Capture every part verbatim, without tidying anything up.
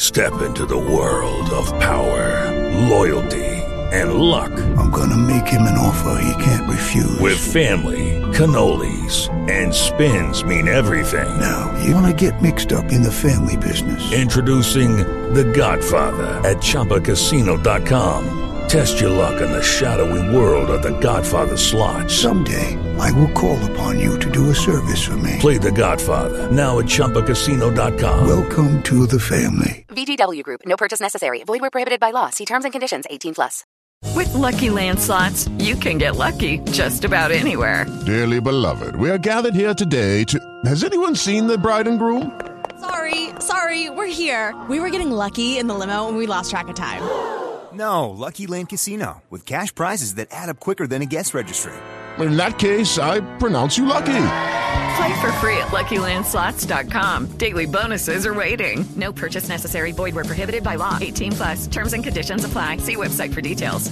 Step into the world of power, loyalty, and luck. I'm gonna make him an offer he can't refuse. With family, cannolis, and spins mean everything. Now, you wanna get mixed up in the family business. Introducing The Godfather at Chumba Casino dot com. Test your luck in the shadowy world of The Godfather slot. Someday, I will call upon you to do a service for me. Play The Godfather, now at Chumba Casino dot com. Welcome to the family. V G W Group. No purchase necessary. Void where prohibited by law. See terms and conditions. eighteen plus. With Lucky Land Slots, you can get lucky just about anywhere. Dearly beloved, we are gathered here today to... Has anyone seen the bride and groom? Sorry, sorry, we're here. We were getting lucky in the limo and we lost track of time. No, Lucky Land Casino, with cash prizes that add up quicker than a guest registry. In that case, I pronounce you lucky. Play for free at Lucky Land Slots dot com. Daily bonuses are waiting. No purchase necessary. Void where prohibited by law. eighteen plus. Terms and conditions apply. See website for details.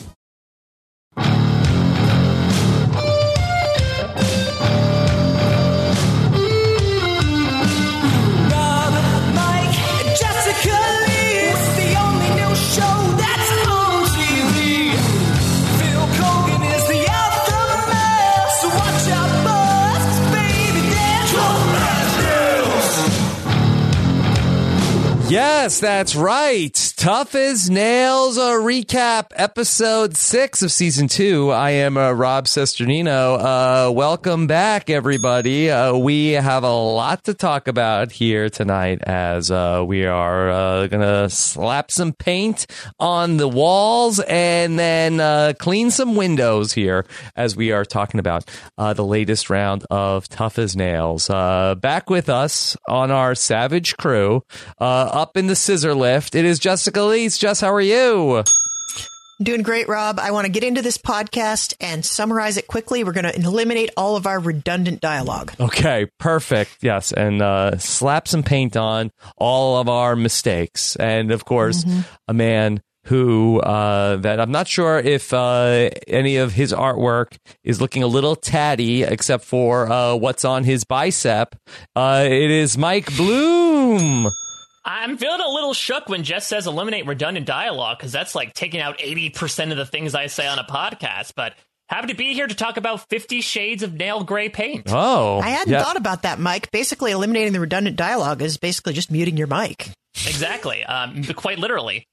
Rob, Mike, Jessica Lee. It's the only new show that's on T V. Phil Kogan is the aftermath, so watch out, boys, 'cause baby, they're Yes, that's right. Tough as Nails, a recap, episode six of season two. I am uh, Rob Cesternino. Uh, welcome back, everybody. Uh, we have a lot to talk about here tonight as uh, we are uh, going to slap some paint on the walls and then uh, clean some windows here as we are talking about uh, the latest round of Tough as Nails. Uh, back with us on our Savage crew, uh, up in the scissor lift, it is Jessica Lees. Jess, how are you? Doing great, Rob. I want to get into this podcast and summarize it quickly. We're going to eliminate all of our redundant dialogue. Okay, perfect. Yes, and uh, slap some paint on all of our mistakes. And, of course, mm-hmm. a man who, uh, that I'm not sure if uh, any of his artwork is looking a little tatty, except for uh, what's on his bicep. Uh, it is Mike Bloom. I'm feeling a little shook when Jess says eliminate redundant dialogue, because that's like taking out eighty percent of the things I say on a podcast. But happy to be here to talk about Fifty Shades of Nail Gray Paint. Oh, I hadn't yeah. thought about that, Mike. Basically, eliminating the redundant dialogue is basically just muting your mic. Exactly. Um, quite literally.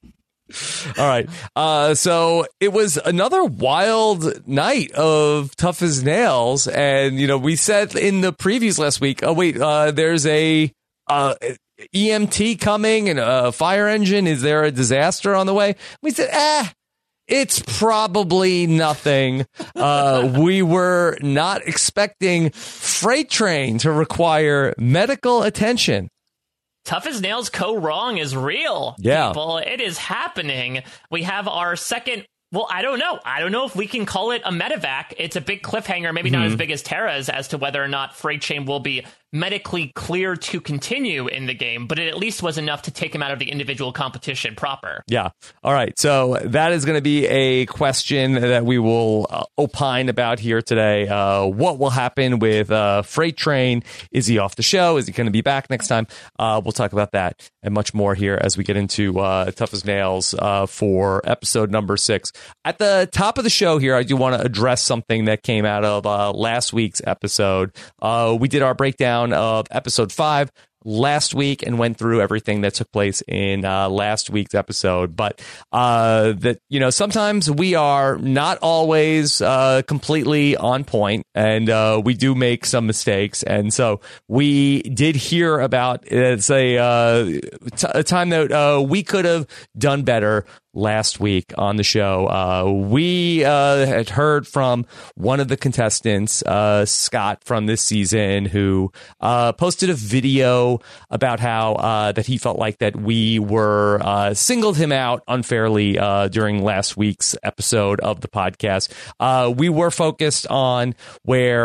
All right. Uh, so it was another wild night of Tough as Nails. And, you know, we said in the previews last week, oh, wait, uh, there's a... Uh, E M T coming and a fire engine. Is there a disaster on the way? We said, ah, it's probably nothing. Uh, we were not expecting Freight Train to require medical attention. Tough as Nails Co. Wrong is real, yeah. people. It is happening. We have our second... Well, I don't know. I don't know if we can call it a medevac. It's a big cliffhanger, maybe mm-hmm. not as big as Terra's, as to whether or not Freight Train will be medically clear to continue in the game, but it at least was enough to take him out of the individual competition proper. Yeah. All right. So that is going to be a question that we will uh, opine about here today. Uh, what will happen with uh, Freight Train? Is he off the show? Is he going to be back next time? Uh, we'll talk about that and much more here as we get into uh, Tough as Nails uh, for episode number six. At the top of the show here, I do want to address something that came out of uh, last week's episode. Uh, we did our breakdown of episode five last week and went through everything that took place in uh, last week's episode. But uh, that, you know, sometimes we are not always uh, completely on point, and uh, we do make some mistakes. And so we did hear about it's a, uh, t- a time that uh, we could have done better last week on the show. Uh, we uh, had heard from one of the contestants, uh, Scott, from this season, who uh, posted a video about how uh, that he felt like that we were uh, singled him out unfairly uh, during last week's episode of the podcast. Uh, we were focused on where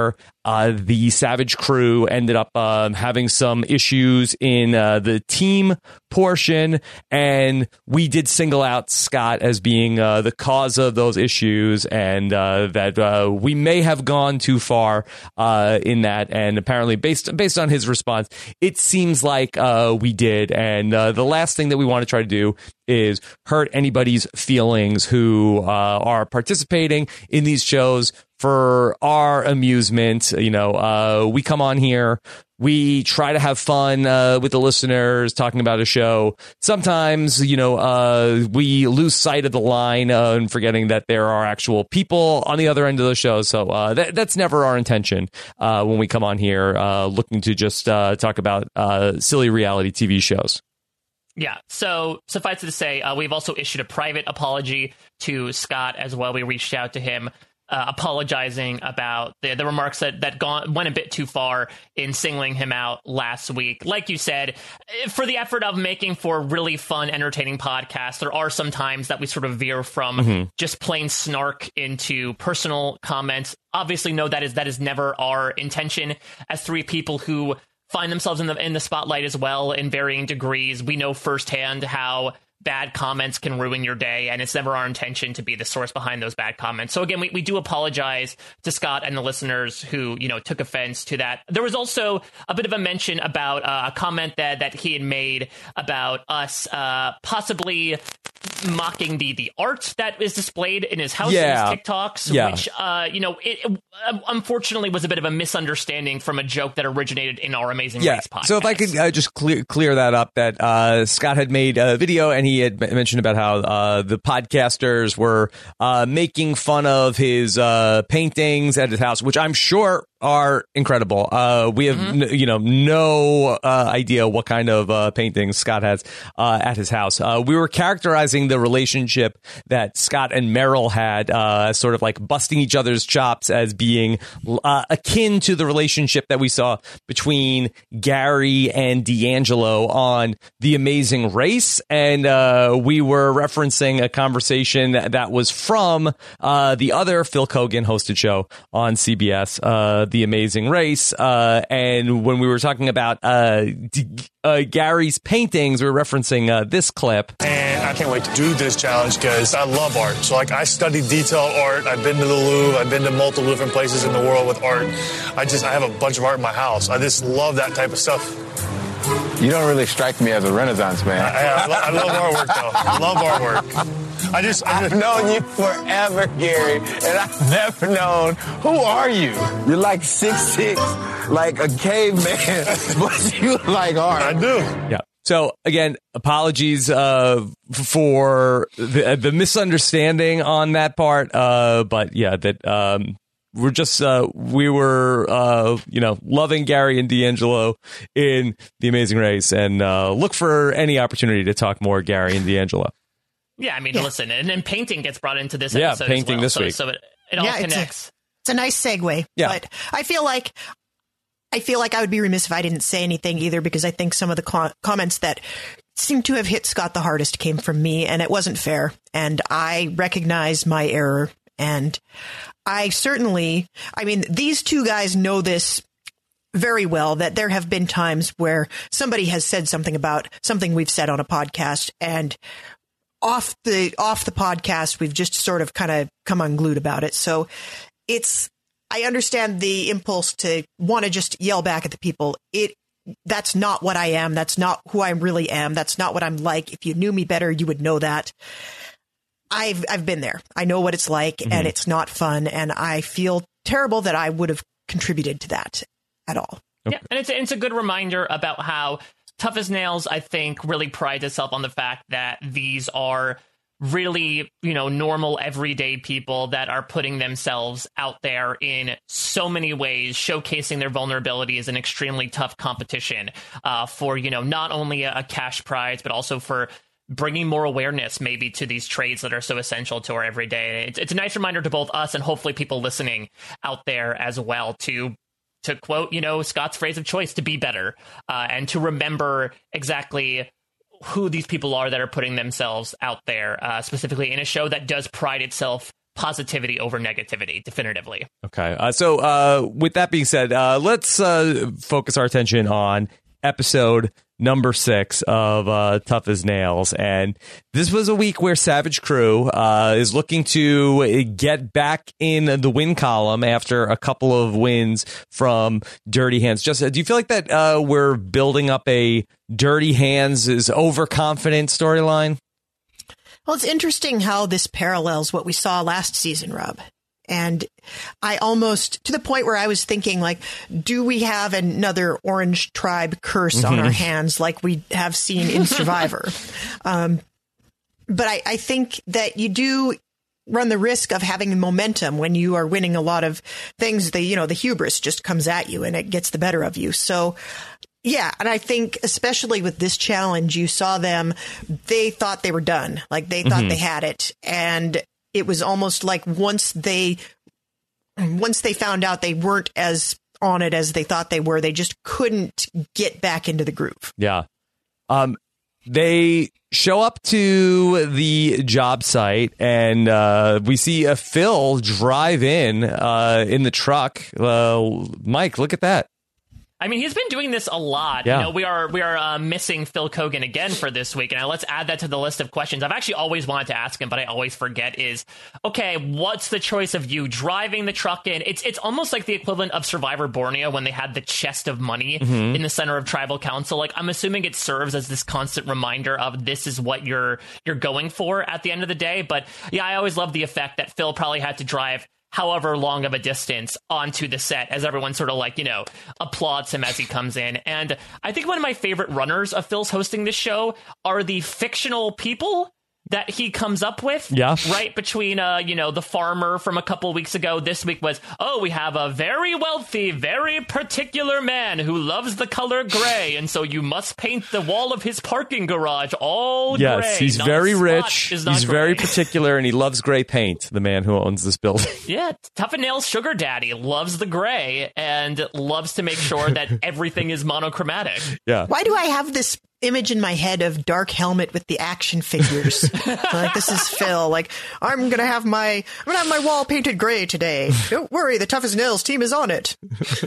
Uh, the Savage crew ended up um, having some issues in uh, the team portion, and we did single out Scott as being uh, the cause of those issues, and uh, that uh, we may have gone too far uh, in that. And apparently, based based on his response, it seems like uh, we did. And uh, the last thing that we want to try to do is hurt anybody's feelings who uh, are participating in these shows for our amusement. You know, uh, we come on here, we try to have fun uh, with the listeners talking about a show. Sometimes, you know, uh, we lose sight of the line uh, and forgetting that there are actual people on the other end of the show. So uh, that, that's never our intention uh, when we come on here uh, looking to just uh, talk about uh, silly reality T V shows. Yeah, so suffice it to say, uh, we've also issued a private apology to Scott as well. We reached out to him uh, apologizing about the, the remarks that, that gone, went a bit too far in singling him out last week. Like you said, for the effort of making for really fun, entertaining podcasts, there are some times that we sort of veer from mm-hmm. just plain snark into personal comments. Obviously, no, that is that is never our intention as three people who find themselves in the in the spotlight as well in varying degrees. We know firsthand how bad comments can ruin your day, and it's never our intention to be the source behind those bad comments. So again, we, we do apologize to Scott and the listeners who, you know, took offense to that. There was also a bit of a mention about uh, a comment that, that he had made about us uh, possibly mocking the the art that is displayed in his house yeah. and his TikToks, yeah. which, uh, you know, it, it unfortunately was a bit of a misunderstanding from a joke that originated in our Amazing yeah. Race podcast. So if I could uh, just clear clear that up, that uh, Scott had made a video and he had mentioned about how uh, the podcasters were uh, making fun of his uh, paintings at his house, which I'm sure are incredible. Uh, we have, mm-hmm. n- you know, no uh, idea what kind of uh, paintings Scott has uh, at his house. Uh, we were characterizing the relationship that Scott and Meryl had, uh, sort of like busting each other's chops, as being uh, akin to the relationship that we saw between Gary and D'Angelo on The Amazing Race. And uh, we were referencing a conversation that, that was from uh, the other Phil Kogan hosted show on C B S, uh, The Amazing Race. Uh, and when we were talking about uh, D- uh, Gary's paintings, we were referencing uh, this clip. And I can't wait to do this challenge because I love art. So, like, I study detailed art. I've been to the Louvre. I've been to multiple different places in the world with art. I just, I have a bunch of art in my house. I just love that type of stuff. You don't really strike me as a Renaissance man. I, I, I, lo- I love artwork, though. I love artwork. I just, I just... I've known you forever, Gary, and I've never known. Who are you? You're like six six, like a caveman, but you like art. I do. Yeah. So again, apologies uh, for the, the misunderstanding on that part. Uh, but yeah, that um, we're just uh, we were uh, you know loving Gary and D'Angelo in The Amazing Race, and uh, look for any opportunity to talk more Gary and D'Angelo. Yeah, I mean, Yeah. listen, and then painting gets brought into this Yeah, episode painting as well, this so, week. so it, it all Yeah, it's a- connects. It's a nice segue. Yeah. But I feel like I feel like I would be remiss if I didn't say anything either, because I think some of the co- comments that seem to have hit Scott the hardest came from me, and it wasn't fair. And I recognize my error. And I certainly, I mean, these two guys know this very well, that there have been times where somebody has said something about something we've said on a podcast, and off the off the podcast, we've just sort of kind of come unglued about it. So it's, I understand the impulse to want to just yell back at the people. It that's not what I am. That's not who I really am. That's not what I'm like. If you knew me better, you would know that. I've I've been there. I know what it's like, mm-hmm. and it's not fun. And I feel terrible that I would have contributed to that at all. Yeah, and it's, it's a good reminder about how Tough as Nails, I think, really prides itself on the fact that these are really, you know, normal, everyday people that are putting themselves out there in so many ways, showcasing their vulnerabilities in extremely tough competition uh, for, you know, not only a, a cash prize, but also for bringing more awareness maybe to these trades that are so essential to our everyday. It's, it's a nice reminder to both us and hopefully people listening out there as well to to quote, you know, Scott's phrase of choice, to be better uh, and to remember exactly who these people are that are putting themselves out there, uh, specifically in a show that does pride itself positivity over negativity, definitively. Okay. Uh, so uh, with that being said, uh, let's uh, focus our attention on episode number six of uh, Tough as Nails. And this was a week where Savage Crew uh, is looking to get back in the win column after a couple of wins from Dirty Hands. Just, do you feel like that uh, we're building up a Dirty Hands is overconfident storyline? Well, it's interesting how this parallels what we saw last season, Rob. And I almost, to the point where I was thinking, like, do we have another Orange Tribe curse on our hands like we have seen in Survivor? um, but I, I think that you do run the risk of having momentum when you are winning a lot of things. The, you know, the hubris just comes at you and it gets the better of you. So, yeah, and I think especially with this challenge, you saw them, they thought they were done. Like, they thought mm-hmm. they had it. And it was almost like once they once they found out they weren't as on it as they thought they were, they just couldn't get back into the groove. Yeah. Um, they show up to the job site and uh, we see a Phil drive in uh, in the truck. Uh, Mike, look at that. I mean, he's been doing this a lot. Yeah. You know, we are we are uh, missing Phil Kogan again for this week, and let's add that to the list of questions I've actually always wanted to ask him, but I always forget. Is okay, what's the choice of you driving the truck in? It's it's almost like the equivalent of Survivor Borneo when they had the chest of money Mhm. in the center of Tribal Council. Like, I'm assuming it serves as this constant reminder of this is what you're you're going for at the end of the day. But yeah, I always love the effect that Phil probably had to drive however long of a distance onto the set as everyone sort of like, you know, applauds him as he comes in. And I think one of my favorite runners of Phil's hosting this show are the fictional people that he comes up with. Yeah. Right between, uh, you know, the farmer from a couple weeks ago. This week was, oh, we have a very wealthy, very particular man who loves the color gray. And so you must paint the wall of his parking garage all Yes, gray. he's Not very a spot rich. is not He's gray. very particular, and he loves gray paint, the man who owns this building. Yeah, Tough and Nails Sugar Daddy loves the gray and loves to make sure that everything is monochromatic. Yeah. Why do I have this image in my head of Dark Helmet with the action figures? So, like, this is Phil. Like, I'm gonna have my I'm gonna have my wall painted gray today. Don't worry, the Tough as Nails team is on it.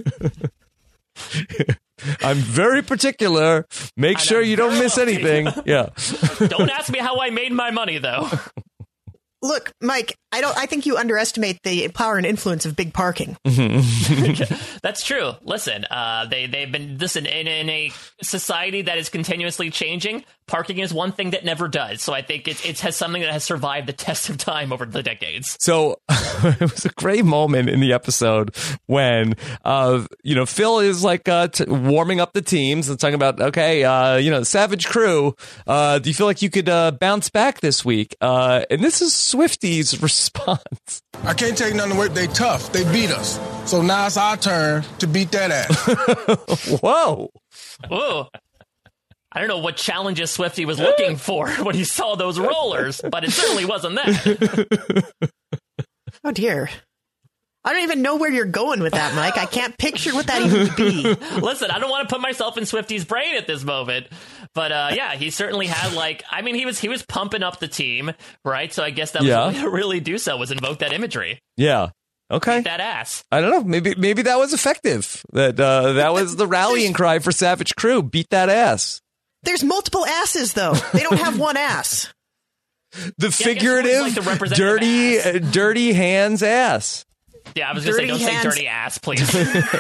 I'm very particular. Make And sure I'm you don't very miss wealthy. anything. Yeah. Don't ask me how I made my money, though. Look, Mike, I don't I think you underestimate the power and influence of big parking. That's true. Listen, uh, they, they've been, listen, in, in a society that is continuously changing, parking is one thing that never does. So I think it, it has something that has survived the test of time over the decades. So it was a great moment in the episode when, uh, you know, Phil is like uh, t- warming up the teams and talking about, okay, uh, you know, Savage Crew, uh, do you feel like you could uh, bounce back this week? Uh, and this is Swifty's response. I can't take nothing away. They tough. They beat us. So now it's our turn to beat that ass. Whoa. Ooh. I don't know what challenges Swifty was looking for when he saw those rollers, but it certainly wasn't that. Oh, dear. I don't even know where you're going with that, Mike. I can't picture what that even would be. Listen, I don't want to put myself in Swifty's brain at this moment, but uh, yeah, he certainly had like, I mean, he was he was pumping up the team, right? So I guess that was Yeah. the way to really do so, was invoke that imagery. Yeah. Okay. Beat that ass. I don't know. Maybe maybe that was effective. That uh, that was the rallying cry for Savage Crew. Beat that ass. There's multiple asses, though. They don't have one ass. The figurative, like the representative dirty, uh, dirty hands ass. Yeah, I was going to say, Dirty don't hands. say dirty ass, please.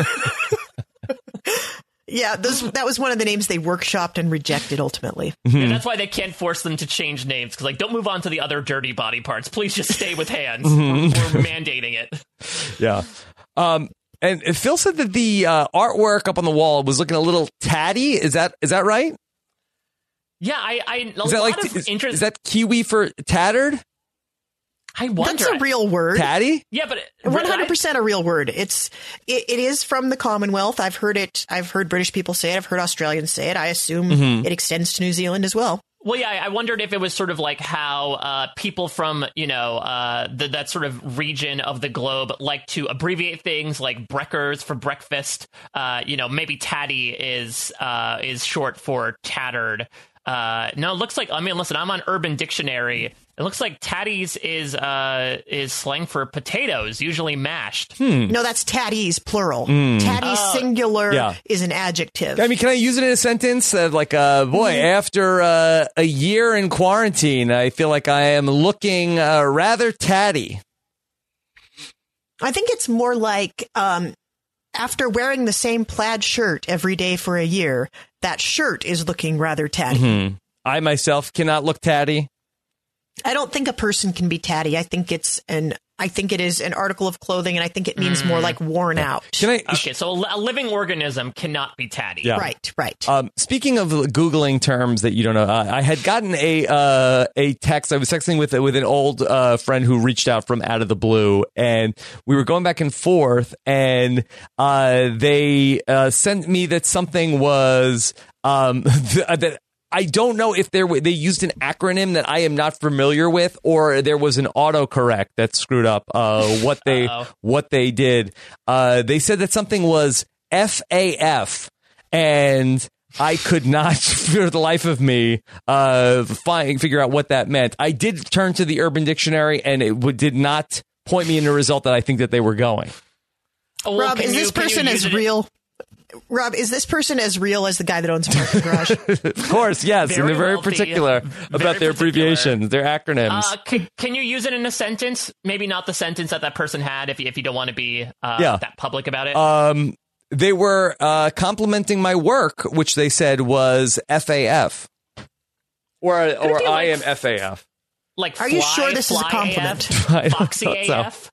Yeah, those, that was one of the names they workshopped and rejected ultimately. Yeah, that's why they can't force them to change names, because like, don't move on to the other dirty body parts. Please just stay with hands. Mhm. We're, we're mandating it. Yeah. Um, and Phil said that the uh, artwork up on the wall was looking a little tatty. Is that is that right? Yeah, I, I a Is lot that like of is, interest. is that Kiwi for tattered? I wonder. That's a real word. Tatty? Yeah, but one hundred percent a real word. It's it, it is from the Commonwealth. I've heard it. I've heard British people say it. I've heard Australians say it. I assume Mhm. it extends to New Zealand as well. Well, yeah, I wondered if it was sort of like how uh, people from, you know, uh, the, that sort of region of the globe like to abbreviate things like brekkers for breakfast. Uh, you know, maybe tatty is uh, is short for tattered. Uh, no, it looks like, I mean, listen, I'm on Urban Dictionary. It looks like tatties is uh, is slang for potatoes, usually mashed. Hmm. No, that's tatties, plural. Mm. Tatties, Oh. singular, Yeah. is an adjective. I mean, can I use it in a sentence? Uh, like, uh, boy, Mm-hmm. after uh, a year in quarantine, I feel like I am looking uh, rather tatty. I think it's more like um, after wearing the same plaid shirt every day for a year, that shirt is looking rather tatty. Mhm. I myself cannot look tatty. I don't think a person can be tatty. I think it's an. I think it is an article of clothing, and I think it means more like worn out. Can I? Okay, so a li- a living organism cannot be tatty. Yeah. Right, right. Um, speaking of Googling terms that you don't know, uh, I had gotten a uh, a text. I was texting with with an old uh, friend who reached out from out of the blue, and we were going back and forth, and uh, they uh, sent me that something was um, th- that. I don't know if there they used an acronym that I am not familiar with, or there was an autocorrect that screwed up uh, what they Uh-oh. what they did. Uh, they said that something was F A F, and I could not, for the life of me, uh, find figure out what that meant. I did turn to the Urban Dictionary, and it w- did not point me in a result that I think that they were going. Oh, well, Rob, can is you- this can you person use as it- real? Rob, is this person as real as the guy that owns a parking garage? Of course, yes, Very and they're very wealthy, particular very about their particular. abbreviations, their acronyms. Uh, can, can you use it in a sentence? Maybe not the sentence that that person had if you, if you don't want to be uh, Yeah. that public about it. Um, they were uh, complimenting my work, which they said was F A F, or or be I like- am F A F. like, Are you fly- sure this is a fly compliment? A F? I Foxy thought so. A F?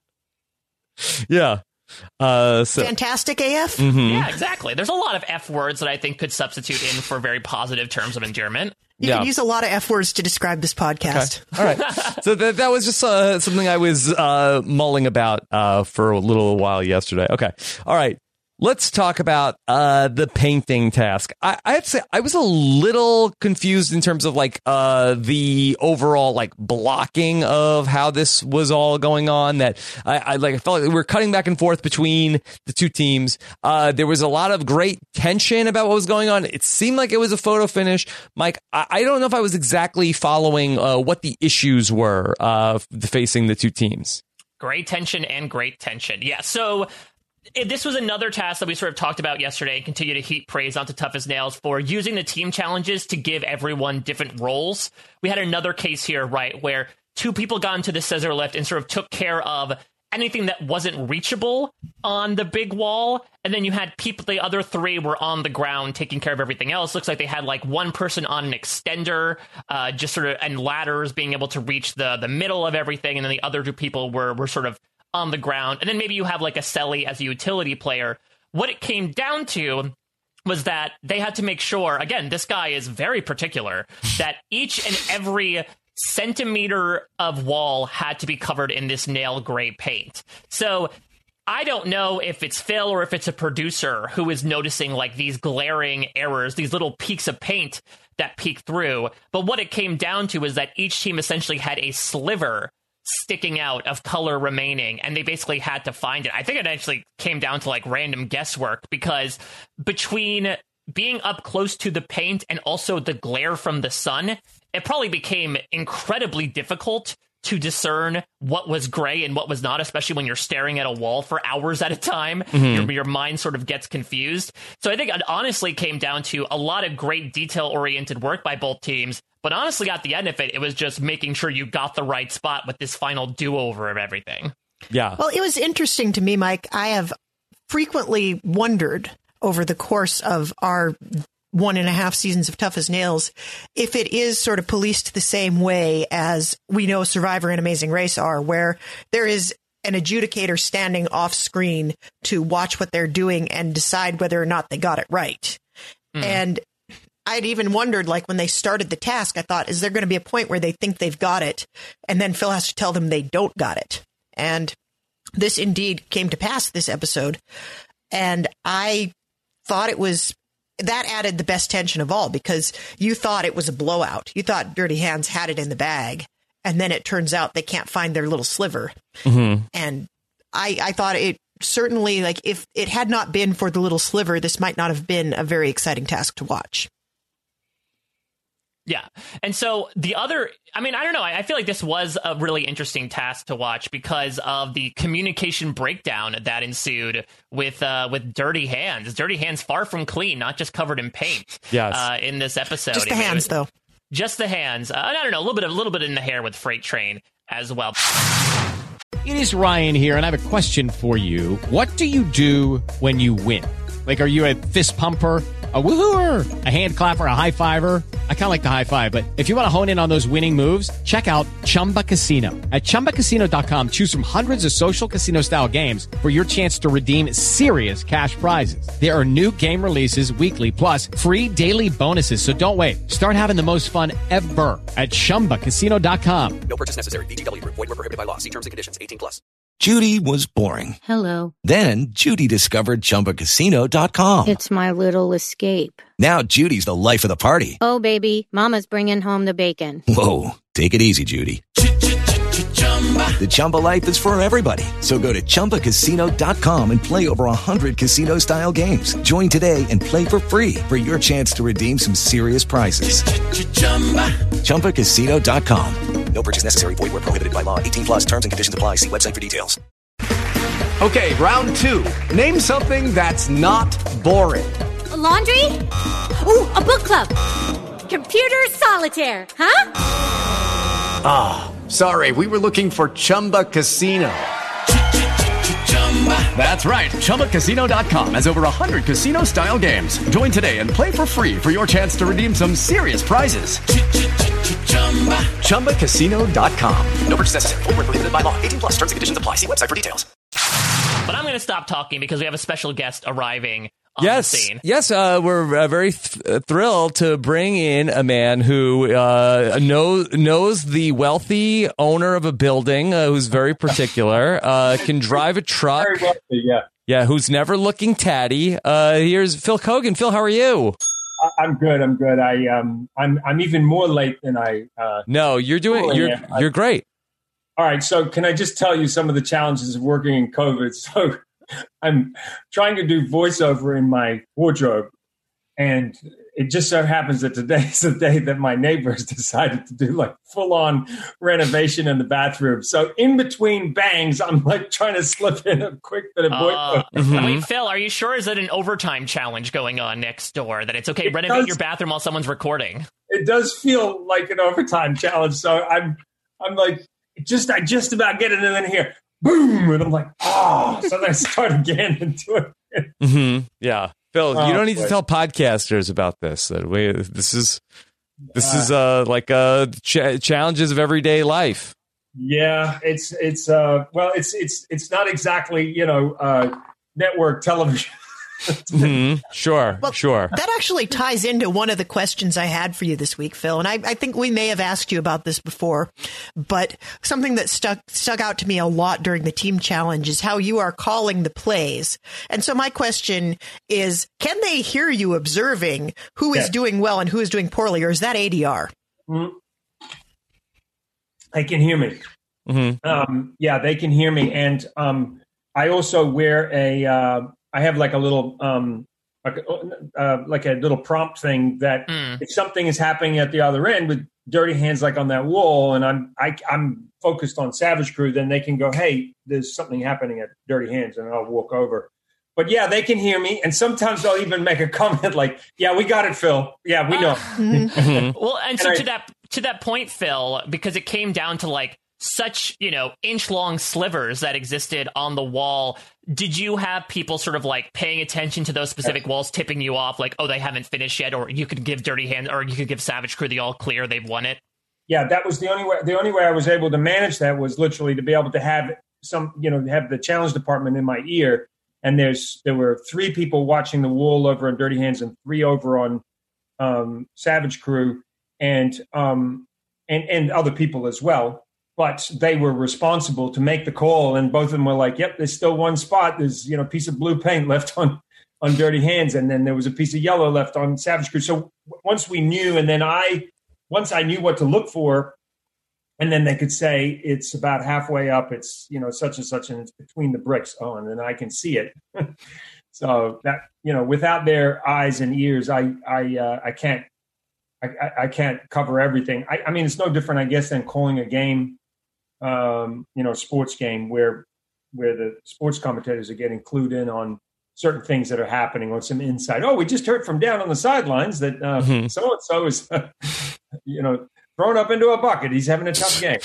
Yeah. Uh, so Fantastic A F? mhm. Yeah, exactly. There's a lot of F words that I think could substitute in for very positive terms of endearment. You Yeah. could use a lot of F words to describe this podcast. All right. So that that was just uh, something I was uh, mulling about uh, for a little while yesterday. Okay. All right. Let's talk about uh, the painting task. I, I have to say I was a little confused in terms of like uh, the overall like blocking of how this was all going on. That I, I like I felt like we were cutting back and forth between the two teams. Uh, there was a lot of great tension about what was going on. It seemed like it was a photo finish. Mike, I, I don't know if I was exactly following uh, what the issues were uh, facing the two teams. Great tension and great tension. Yeah. So it- this was another task that we sort of talked about yesterday and continue to heap praise onto Tough as Nails for using the team challenges to give everyone different roles. We had another case here, right, where two people got into the scissor lift and sort of took care of anything that wasn't reachable on the big wall. And then you had people, the other three were on the ground taking care of everything else. Looks like they had like one person on an extender, uh, just sort of, and ladders being able to reach the the middle of everything. And then the other two people were were sort of on the ground. And then maybe you have like a Selly as a utility player. What it came down to was that they had to make sure, again, this guy is very particular, that each and every centimeter of wall had to be covered in this nail gray paint. So I don't know if it's Phil or if it's a producer who is noticing like these glaring errors, these little peaks of paint that peek through. But what it came down to is that each team essentially had a sliver sticking out of color remaining, and they basically had to find it. I think it actually came down to like random guesswork, because between being up close to the paint and also the glare from the sun, it probably became incredibly difficult to discern what was gray and what was not, especially when you're staring at a wall for hours at a time. Mhm. Your, your mind sort of gets confused. So I think it honestly came down to a lot of great detail-oriented work by both teams. But honestly, at the end of it, it was just making sure you got the right spot with this final do-over of everything. Yeah. Well, it was interesting to me, Mike. I have frequently wondered over the course of our one and a half seasons of Tough as Nails if it is sort of policed the same way as we know Survivor and Amazing Race are, where there is an adjudicator standing off screen to watch what they're doing and decide whether or not they got it right. Mm. And I'd even wondered, like, when they started the task, I thought, is there going to be a point where they think they've got it, and then Phil has to tell them they don't got it? And this indeed came to pass this episode. And I thought it was, that added the best tension of all, because you thought it was a blowout. You thought Dirty Hands had it in the bag, and then it turns out they can't find their little sliver. Mm-hmm. And I, I thought it certainly, like, if it had not been for the little sliver, this might not have been a very exciting task to watch. Yeah. And so the other, I mean, I don't know. I, I feel like this was a really interesting task to watch because of the communication breakdown that ensued with uh, with Dirty Hands. Dirty Hands far from clean, not just covered in paint. Yes. Uh, in this episode. Just the I mean, hands, it- though. Just the hands. Uh, I don't know. A little bit of, a little bit in the hair with Freight Train as well. It is Ryan here, and I have a question for you. What do you do when you win? Like, are you a fist pumper, a woohooer, a hand clapper, a high fiver? I kind of like the high five, but if you want to hone in on those winning moves, check out Chumba Casino. At chumba casino dot com, choose from hundreds of social casino style games for your chance to redeem serious cash prizes. There are new game releases weekly, plus free daily bonuses. So don't wait. Start having the most fun ever at chumba casino dot com. No purchase necessary. V G W. Void where prohibited by law. See terms and conditions. eighteen plus. Judy was boring. Hello. Then Judy discovered Chumba Casino dot com. It's my little escape. Now Judy's the life of the party. Oh, baby, mama's bringing home the bacon. Whoa, take it easy, Judy. The Chumba life is for everybody. So go to chumba casino dot com and play over one hundred casino-style games. Join today and play for free for your chance to redeem some serious prizes. chumba casino dot com. No purchase necessary. Void where prohibited by law. eighteen plus terms and conditions apply. See website for details. Okay, round two. Name something that's not boring. A laundry? Ooh, a book club. Computer solitaire, huh? Ah, oh, sorry. We were looking for Chumba Casino. That's right. chumba casino dot com has over one hundred casino-style games. Join today and play for free for your chance to redeem some serious prizes. chumba casino dot com. No purchase necessary. Void where prohibited by law. eighteen plus terms and conditions apply. See website for details. But I'm going to stop talking because we have a special guest arriving on Yes, the scene. yes, uh, we're uh, very th- thrilled to bring in a man who uh, knows knows the wealthy owner of a building, uh, who's very particular, uh, can drive a truck. Very wealthy, yeah. Yeah, who's never looking tatty. Uh, here's Phil Kogan. Phil, how are you? I- I'm good. I'm good. I um, I'm I'm even more late than I. Uh, No, you're doing. You're am. you're great. All right. So can I just tell you some of the challenges of working in COVID? So I'm trying to do voiceover in my wardrobe, and it just so happens that today is the day that my neighbors decided to do like full on renovation in the bathroom. So in between bangs, I'm like trying to slip in a quick bit of voiceover. Uh, mm-hmm. Wait, Phil, are you sure? Is that an overtime challenge going on next door? That it's okay, It renovate does- your bathroom while someone's recording? It does feel like an overtime challenge. So I'm, I'm like, just, I just about get it in here. Boom. And I'm like, oh, so then I start again and do it. Mm-hmm. Yeah, Phil, Oh, you don't need boy. to tell podcasters about this. That we this is this is uh like uh ch- challenges of everyday life. Yeah, it's, it's, uh, well, it's, it's, it's not exactly, you know, uh, network television. Mm-hmm. Sure, Well, sure. That actually ties into one of the questions I had for you this week, Phil. And I, I think we may have asked you about this before, but something that stuck stuck out to me a lot during the team challenge is how you are calling the plays. And so my question is, can they hear you observing who is Yes. doing well and who is doing poorly, or is that A D R? Mm. They can hear me. Mm-hmm. Um, yeah, they can hear me. And um, I also wear a, uh, I have like a little, um, like, uh, like a little prompt thing that Mm. if something is happening at the other end with Dirty Hands, like on that wall, and I'm, I, I'm focused on Savage Crew, then they can go, hey, there's something happening at Dirty Hands, and I'll walk over. But yeah, they can hear me. And sometimes they'll even make a comment like, yeah, we got it, Phil. Yeah, we know. Mm-hmm. Well, and so And I- to that to that point, Phil, because it came down to like such, you know, inch long slivers that existed on the wall. Did you have people sort of like paying attention to those specific walls, tipping you off like, oh, they haven't finished yet, or you could give Dirty Hands, or you could give Savage Crew the all clear, they've won it? Yeah, that was the only way. The only way I was able to manage that was literally to be able to have some, you know, have the challenge department in my ear. And there's there were three people watching the wall over on Dirty Hands and three over on um, Savage Crew, and um, and and other people as well. But they were responsible to make the call, and both of them were like, "Yep, there's still one spot. There's you know a piece of blue paint left on on Dirty Hands, and then there was a piece of yellow left on Savage Crew." So w- once we knew, and then I once I knew what to look for. And then they could say it's about halfway up. It's, you know, such and such, and it's between the bricks. Oh, and then I can see it. So that, you know, without their eyes and ears, I, I, uh, I can't, I, I, I can't cover everything. I, I mean, it's no different, I guess, than calling a game, um, you know, sports game where where the sports commentators are getting clued in on certain things that are happening on some insight. Oh, we just heard from down on the sidelines that uh, mm-hmm. so-and-so is, uh, you know, thrown up into a bucket. He's having a tough game.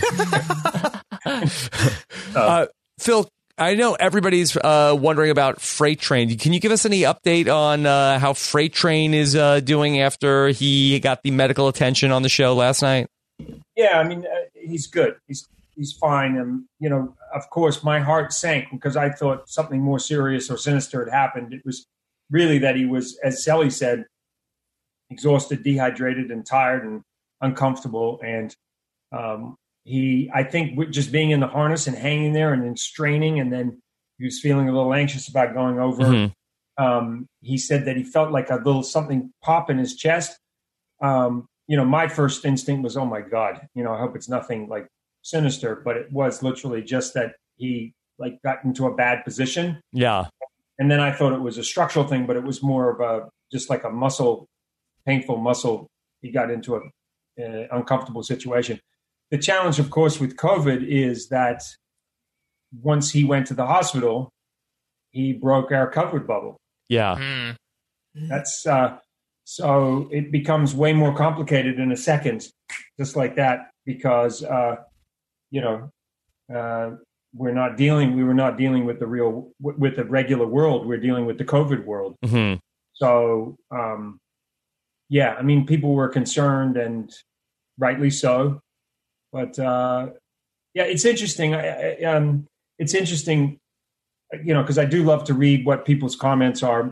so. uh, Phil, I know everybody's uh, wondering about Freight Train. Can you give us any update on uh, how Freight Train is uh, doing after he got the medical attention on the show last night? Yeah, I mean, uh, he's good. He's he's fine. And, you know, of course, my heart sank because I thought something more serious or sinister had happened. It was really that he was, as Sally said, exhausted, dehydrated, and tired and uncomfortable. And um, he, I think, with just being in the harness and hanging there and then straining, and then he was feeling a little anxious about going over. Mm-hmm. Um, he said that he felt like a little something pop in his chest. Um, you know, my first instinct was, oh, my God, you know, I hope it's nothing like sinister, but it was literally just that he like got into a bad position. Yeah. And then I thought it was a structural thing, but it was more of a, just like a muscle, painful muscle. He got into a, a uncomfortable situation. The challenge, of course, with COVID is that once he went to the hospital, he broke our COVID bubble. Yeah. Mm. That's, uh, so it becomes way more complicated in a second, just like that, because, uh, you know, uh, we're not dealing, we were not dealing with the real, with the regular world. We're dealing with the COVID world. Mm-hmm. So, um, yeah, I mean, people were concerned, and rightly so. But, uh, yeah, it's interesting. I, I, um, it's interesting, you know, because I do love to read what people's comments are.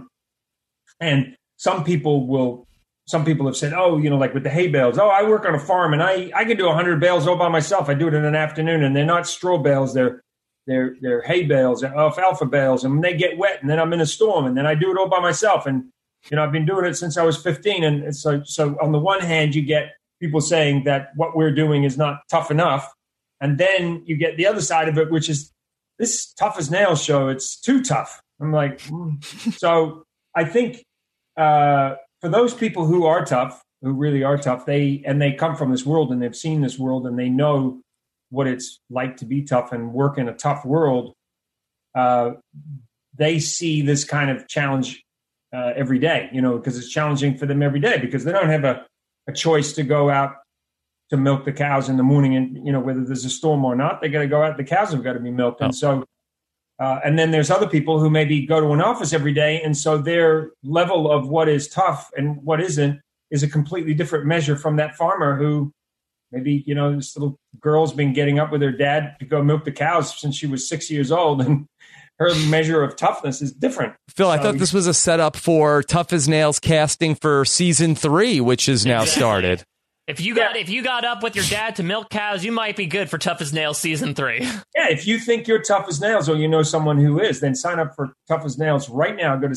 And some people will, some people have said, oh, you know, like with the hay bales, oh, I work on a farm and I, I can do one hundred bales all by myself. I do it in an afternoon, and they're not straw bales. They're, they're, they're hay bales, alfalfa bales, and they get wet, and then I'm in a storm, and then I do it all by myself. And, you know, I've been doing it since I was fifteen. And so, so on the one hand, you get people saying that what we're doing is not tough enough. And then you get the other side of it, which is this Tough as Nails show. It's too tough. I'm like, mm. So I think, uh, for those people who are tough, who really are tough, they and they come from this world and they've seen this world and they know what it's like to be tough and work in a tough world. Uh, they see this kind of challenge uh, every day, you know, because it's challenging for them every day because they don't have a, a choice to go out to milk the cows in the morning, and you know whether there's a storm or not, they got to go out. The cows have got to be milked, oh. and so. Uh, and then there's other people who maybe go to an office every day. And so their level of what is tough and what isn't is a completely different measure from that farmer who maybe, you know, this little girl's been getting up with her dad to go milk the cows since she was six years old. And her measure of toughness is different. Phil, I so, thought this was a setup for Tough as Nails casting for season three, which is now started. If you got if you got up with your dad to milk cows, you might be good for Tough as Nails season three. Yeah, if you think you're tough as nails or you know someone who is, then sign up for Tough as Nails right now. Go to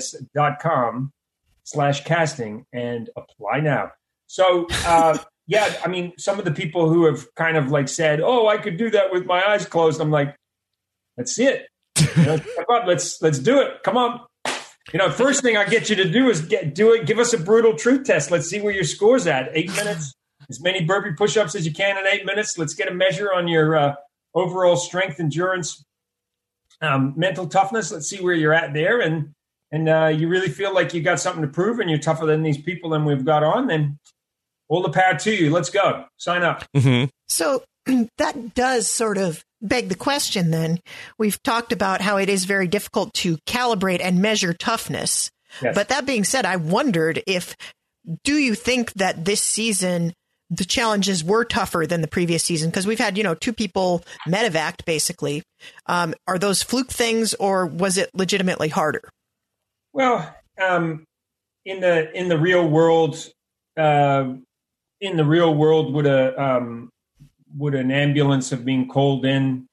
cbs.com slash casting and apply now. So, uh, yeah, I mean, some of the people who have kind of like said, oh, I could do that with my eyes closed. I'm like, let's see it. You know, let's let's do it. Come on. You know, first thing I get you to do is get do it. Give us a brutal truth test. Let's see where your score's at. Eight minutes, as many burpee push-ups as you can in eight minutes. Let's get a measure on your uh, overall strength, endurance, um, mental toughness. Let's see where you're at there. And and uh, you really feel like you got something to prove and you're tougher than these people and we've got on, then all the power to you. Let's go. Sign up. Mm-hmm. So that does sort of beg the question then. We've talked about how it is very difficult to calibrate and measure toughness. Yes. But that being said, I wondered if, do you think that this season the challenges were tougher than the previous season? Because we've had, you know, two people medevaced basically. Um, are those fluke things or was it legitimately harder? Well, um, in the in the real world, uh, in the real world, would a um, would an ambulance have been called in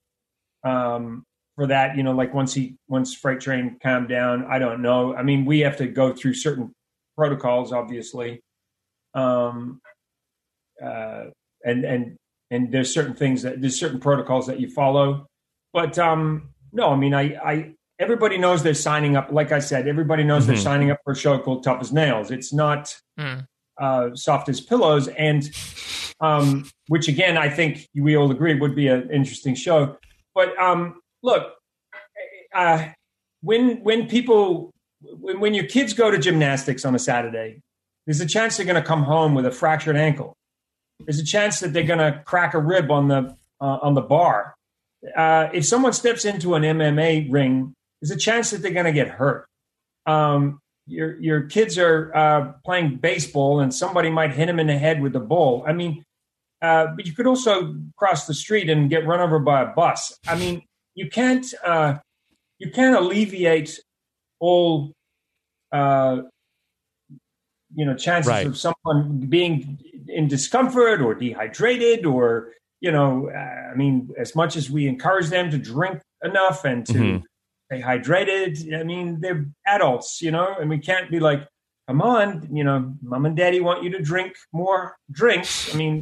um, for that? You know, like once he once Freight Train calmed down, I don't know. I mean, we have to go through certain protocols, obviously, um, uh, and and and there's certain things that there's certain protocols that you follow. But um, no, I mean, I, I everybody knows they're signing up. Like I said, everybody knows mm-hmm. they're signing up for a show called Tough as Nails. It's not. Mm. uh, soft as pillows, and um, which again I think we all agree would be an interesting show. But um, look, uh, when when people when, when your kids go to gymnastics on a Saturday, there's a chance they're going to come home with a fractured ankle. There's a chance that they're going to crack a rib on the uh, on the bar. Uh, if someone steps into an M M A ring, there's a chance that they're going to get hurt. Um, your your kids are uh, playing baseball, and somebody might hit them in the head with the ball. I mean, uh, but you could also cross the street and get run over by a bus. I mean, you can't uh, you can't alleviate all uh, you know chances right. of someone being in discomfort or dehydrated or. You know, uh, I mean, as much as we encourage them to drink enough and to Mm-hmm. stay hydrated, I mean, they're adults, you know, and we can't be like, come on, you know, mom and daddy want you to drink more drinks. I mean,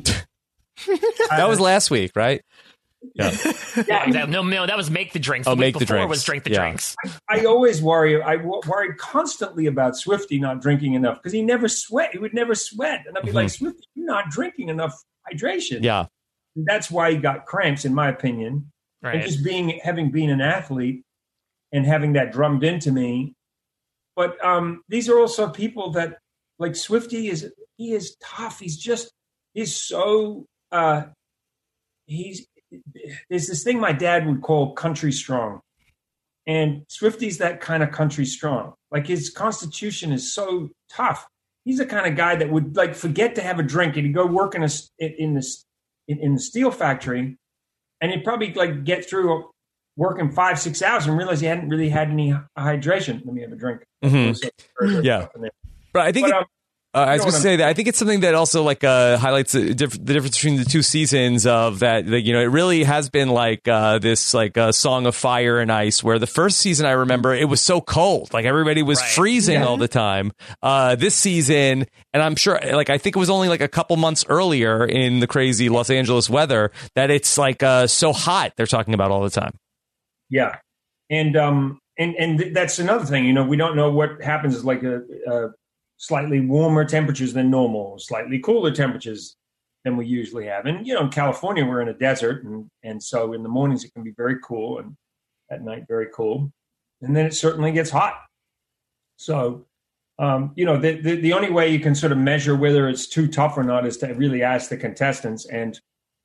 That was last week, right? Yeah, exactly. No, no, that was make the drinks. Oh, the week make the before drinks. was drink the Yeah. drinks. I always worry. I w- worried constantly about Swifty not drinking enough because he never sweat. He would never sweat. And I'd be like, Mhm. Swifty, you're not drinking enough hydration. Yeah. That's why he got cramps, in my opinion. Right. And just being, having been an athlete and having that drummed into me. But um, these are also people that, like Swifty is, he is tough. He's just, he's so, uh, he's, there's this thing my dad would call country strong. And Swifty's that kind of country strong. Like his constitution is so tough. He's the kind of guy that would like forget to have a drink and he'd go work in a, in this, in, in the steel factory, and he'd probably like get through working five, six hours and realize he hadn't really had any hydration. Let me have a drink. Mhm. Yeah. But I think But, it- um, Uh, I was You know going to what say that I think it's something that also like uh, highlights the, diff- the difference between the two seasons of that. Like, you know, it really has been like uh, this like uh, song of fire and ice. Where the first season, I remember, it was so cold, like everybody was freezing Yeah. all the time. Uh, this season, and I'm sure, like I think it was only like a couple months earlier in the crazy Los Angeles weather that it's like uh, so hot. They're talking about all the time. Yeah, and um, and and th- that's another thing. You know, we don't know what happens. Is like a, a slightly warmer temperatures than normal, slightly cooler temperatures than we usually have. And you know, in California, we're in a desert, and and so in the mornings it can be very cool, and at night very cool, and then it certainly gets hot. So, um, you know, the, the the only way you can sort of measure whether it's too tough or not is to really ask the contestants, and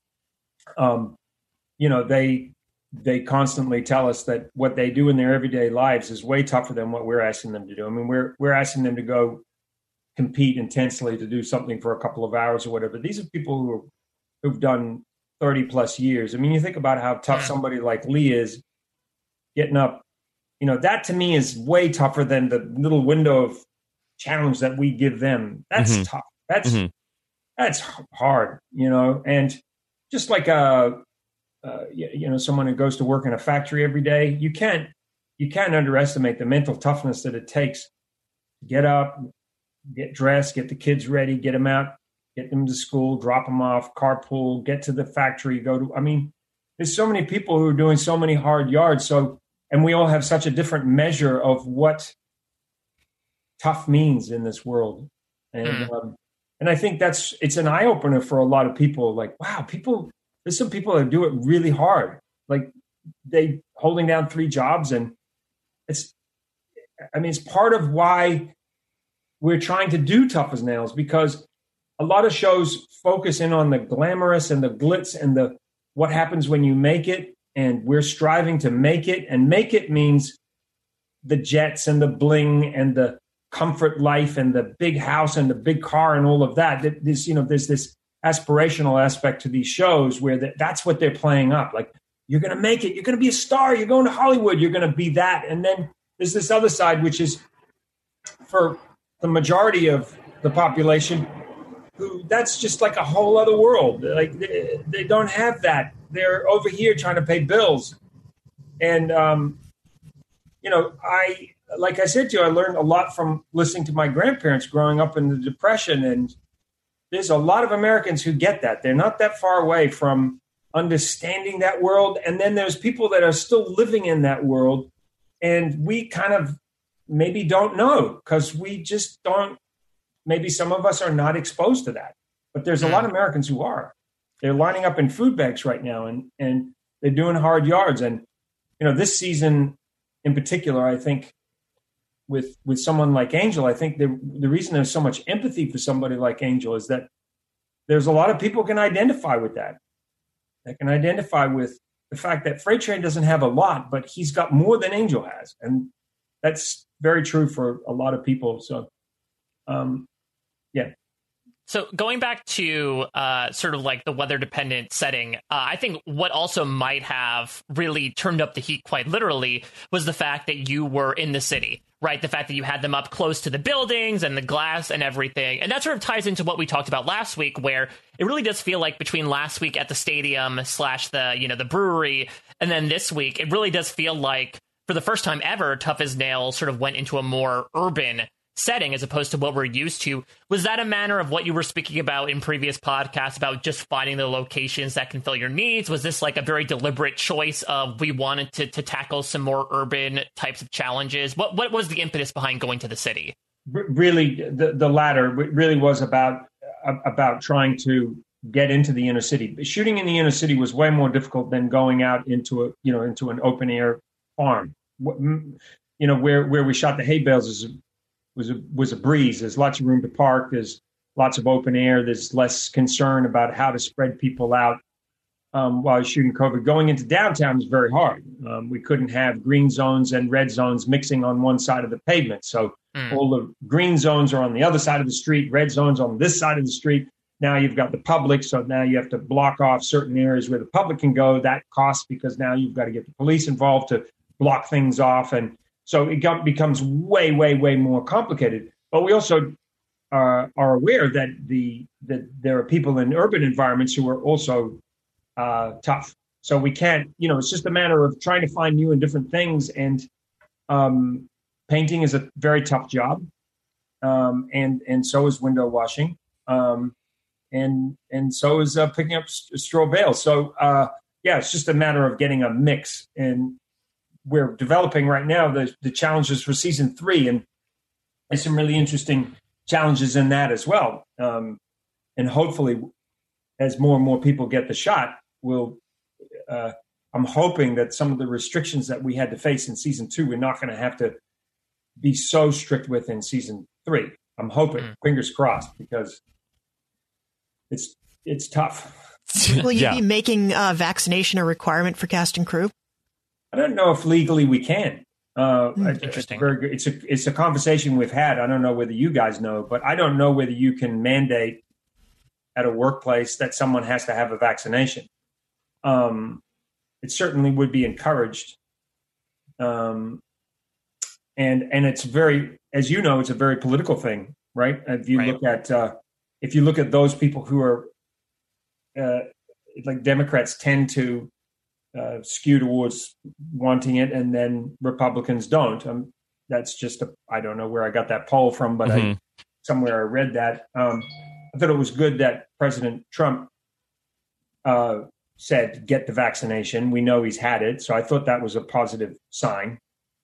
um, you know, they. They constantly tell us that what they do in their everyday lives is way tougher than what we're asking them to do. I mean, we're we're asking them to go compete intensely to do something for a couple of hours or whatever. These are people who are, who've done thirty plus years. I mean, you think about how tough somebody like Lee is getting up. You know, that to me is way tougher than the little window of challenge that we give them. That's Mhm. tough. That's Mhm. that's hard, you know, and just like a, uh, you, you know, someone who goes to work in a factory every day, you can't, you can't underestimate the mental toughness that it takes to get up, get dressed, get the kids ready, get them out, get them to school, drop them off, carpool, get to the factory, go to, I mean, there's so many people who are doing so many hard yards. So, and we all have such a different measure of what tough means in this world. And, Mm. um, and I think that's, it's an eye opener for a lot of people. Like, wow, people, there's some people that do it really hard. Like they holding down three jobs. And it's, I mean, it's part of why we're trying to do Tough as Nails, because a lot of shows focus in on the glamorous and the glitz and the, what happens when you make it. And we're striving to make it, and make it means the jets and the bling and the comfort life and the big house and the big car and all of that. This, you know, there's this aspirational aspect to these shows where that, that's what they're playing up. Like, you're going to make it. You're going to be a star. You're going to Hollywood. You're going to be that. And then there's this other side, which is for the majority of the population, who that's just like a whole other world. Like they, they don't have that. They're over here trying to pay bills. And, um, you know, I, like I said to you, I learned a lot from listening to my grandparents growing up in the Depression. And there's a lot of Americans who get that. They're not that far away from understanding that world. And then there's people that are still living in that world. And we kind of maybe don't know because we just don't maybe some of us are not exposed to that, but there's a lot of Americans who are. They're lining up in food banks right now, and and they're doing hard yards. And you know, this season in particular, I think with with someone like Angel, I think the the reason there's so much empathy for somebody like Angel is that there's a lot of people can identify with that. They can identify with the fact that Freight Train doesn't have a lot, but he's got more than Angel has, and that's very true for a lot of people. So, um, yeah. So going back to uh, sort of like the weather dependent setting, uh, I think what also might have really turned up the heat quite literally was the fact that you were in the city, right? The fact that you had them up close to the buildings and the glass and everything. And that sort of ties into what we talked about last week, where it really does feel like between last week at the stadium slash the, you know, the brewery, and then this week, it really does feel like for the first time ever, Tough as Nails sort of went into a more urban setting as opposed to what we're used to. Was that a manner of what you were speaking about in previous podcasts about just finding the locations that can fill your needs? Was this like a very deliberate choice of we wanted to, to tackle some more urban types of challenges? What what was the impetus behind going to the city? Really, the, the latter really was about about trying to get into the inner city. Shooting in the inner city was way more difficult than going out into a you know into an open air farm. You know, where where we shot the hay bales is was a, was a breeze. There's lots of room to park. There's lots of open air. There's less concern about how to spread people out um, while shooting COVID. Going into downtown is very hard. Um, we couldn't have green zones and red zones mixing on one side of the pavement. So mm. all the green zones are on the other side of the street, red zones on this side of the street. Now you've got the public, so now you have to block off certain areas where the public can go. That costs because now you've got to get the police involved to block things off. And so it got, becomes way, way, way more complicated. But we also uh, are aware that the that there are people in urban environments who are also uh, tough. So we can't, you know, it's just a matter of trying to find new and different things. And um, painting is a very tough job, um, and and so is window washing, um, and and so is uh, picking up straw bales. So uh, yeah, it's just a matter of getting a mix. And we're developing right now the, the challenges for season three, and there's some really interesting challenges in that as well. Um, and hopefully, as more and more people get the shot, we'll. Uh, I'm hoping that some of the restrictions that we had to face in season two, we're not going to have to be so strict with in season three. I'm hoping, mm. fingers crossed, because it's it's tough. Will you yeah. be making uh, vaccination a requirement for cast and crew? I don't know if legally we can. Uh, mm, interesting. It's, very good. It's a it's a conversation we've had. I don't know whether you guys know, but I don't know whether you can mandate at a workplace that someone has to have a vaccination. Um, it certainly would be encouraged, um, and and it's very, as you know, it's a very political thing, right? If you right. look at uh, if you look at those people who are uh, like Democrats tend to. Uh, skew towards wanting it, and then Republicans don't. Um, that's just a, I don't know where I got that poll from, but mm-hmm. I somewhere I read that. Um, I thought it was good that President Trump uh, said, get the vaccination. We know he's had it. So I thought that was a positive sign.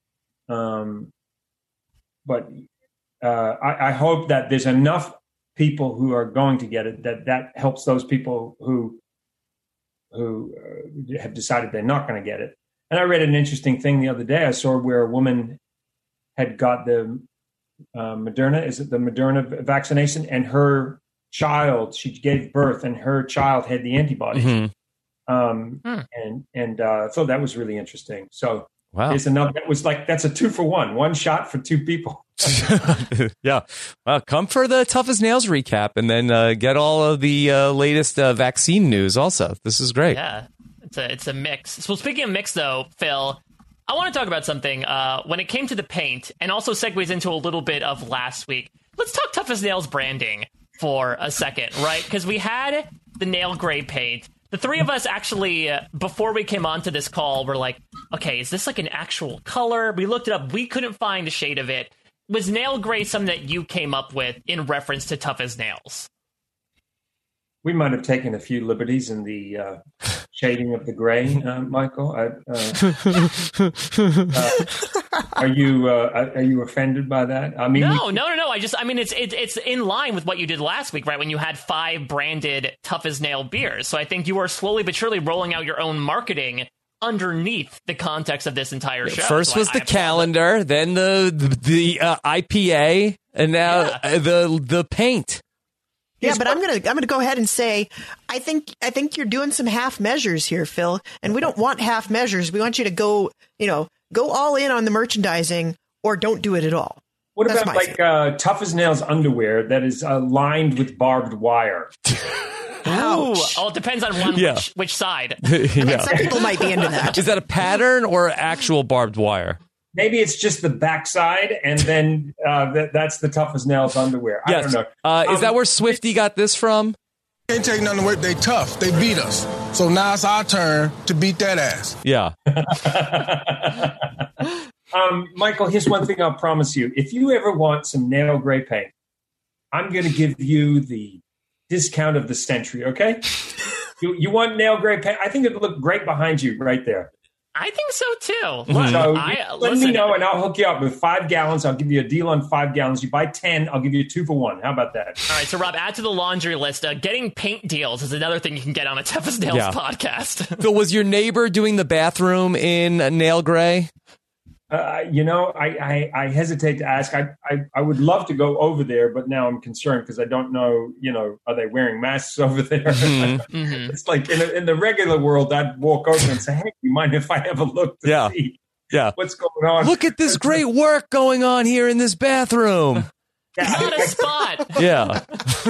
Um, but uh, I, I hope that there's enough people who are going to get it, that that helps those people who who uh, have decided they're not going to get it. And I read an interesting thing the other day. I saw where a woman had got the uh, Moderna, is it the Moderna vaccination? And her child, she gave birth and her child had the antibodies. Mm-hmm. Um, hmm. And and uh, so that was really interesting. So wow. There's another, that was like, that's a two for one, one shot for two people. yeah. Well, come for the Tough as Nails recap, and then uh, get all of the uh, latest uh, vaccine news also. This is great. Yeah, it's a, it's a mix. So speaking of mix, though, Phil, I want to talk about something. Uh, when it came to the paint, and also segues into a little bit of last week, let's talk Tough as Nails branding for a second, right? Because we had the nail gray paint. The three of us actually, uh, before we came onto this call, were like, okay, is this like an actual color? We looked it up. We couldn't find a shade of it. Was nail gray something that you came up with in reference to Tough as Nails? We might have taken a few liberties in the uh, shading of the gray, uh, Michael. I, uh, uh, Are you uh, are you offended by that? I mean, no, we- no, no, no. I just, I mean, it's it, it's in line with what you did last week, right? When you had five branded tough as nail beers. So I think you are slowly but surely rolling out your own marketing underneath the context of this entire show. First So was I, the I calendar, then the the, the uh, I P A, and now Yeah. uh, the the paint. Yeah, but I'm gonna I'm gonna go ahead and say I think I think you're doing some half measures here, Phil, and we don't want half measures. We want you to go, you know, go all in on the merchandising or don't do it at all. What That's about my like uh, tough as nails underwear that is uh, lined with barbed wire? Ooh, oh, it depends on one Yeah. which, which side. Yeah. Some people might be into that. Is that a pattern or actual barbed wire? Maybe it's just the backside, and then uh, that, that's the tough as nails underwear. I Yes. don't know. Uh, is Um, that where Swifty got this from? Can't take nothing away. They tough. They beat us. So now it's our turn to beat that ass. Yeah. Um, Michael, here's one thing I'll promise you. If you ever want some nail gray paint, I'm going to give you the discount of the century, okay? you, you want nail gray paint? I think it'd look great behind you right there. I think so too. So Look, I, you let listen, me know, and I'll hook you up with five gallons. I'll give you a deal on five gallons. You buy ten, I'll give you two for one. How about that? All right, so Rob, add to the laundry list. Uh, getting paint deals is another thing you can get on a Tough as Nails Yeah. podcast. Phil, was your neighbor doing the bathroom in nail gray? Uh, you know, I, I, I hesitate to ask. I, I, I would love to go over there, but now I'm concerned because I don't know, you know, are they wearing masks over there? Mhm. It's like in, a, in the regular world, I'd walk over and say, hey, you mind if I have a look to Yeah. see Yeah. what's going on? Look at this great work going on here in this bathroom. Yeah, Not a spot. Yeah.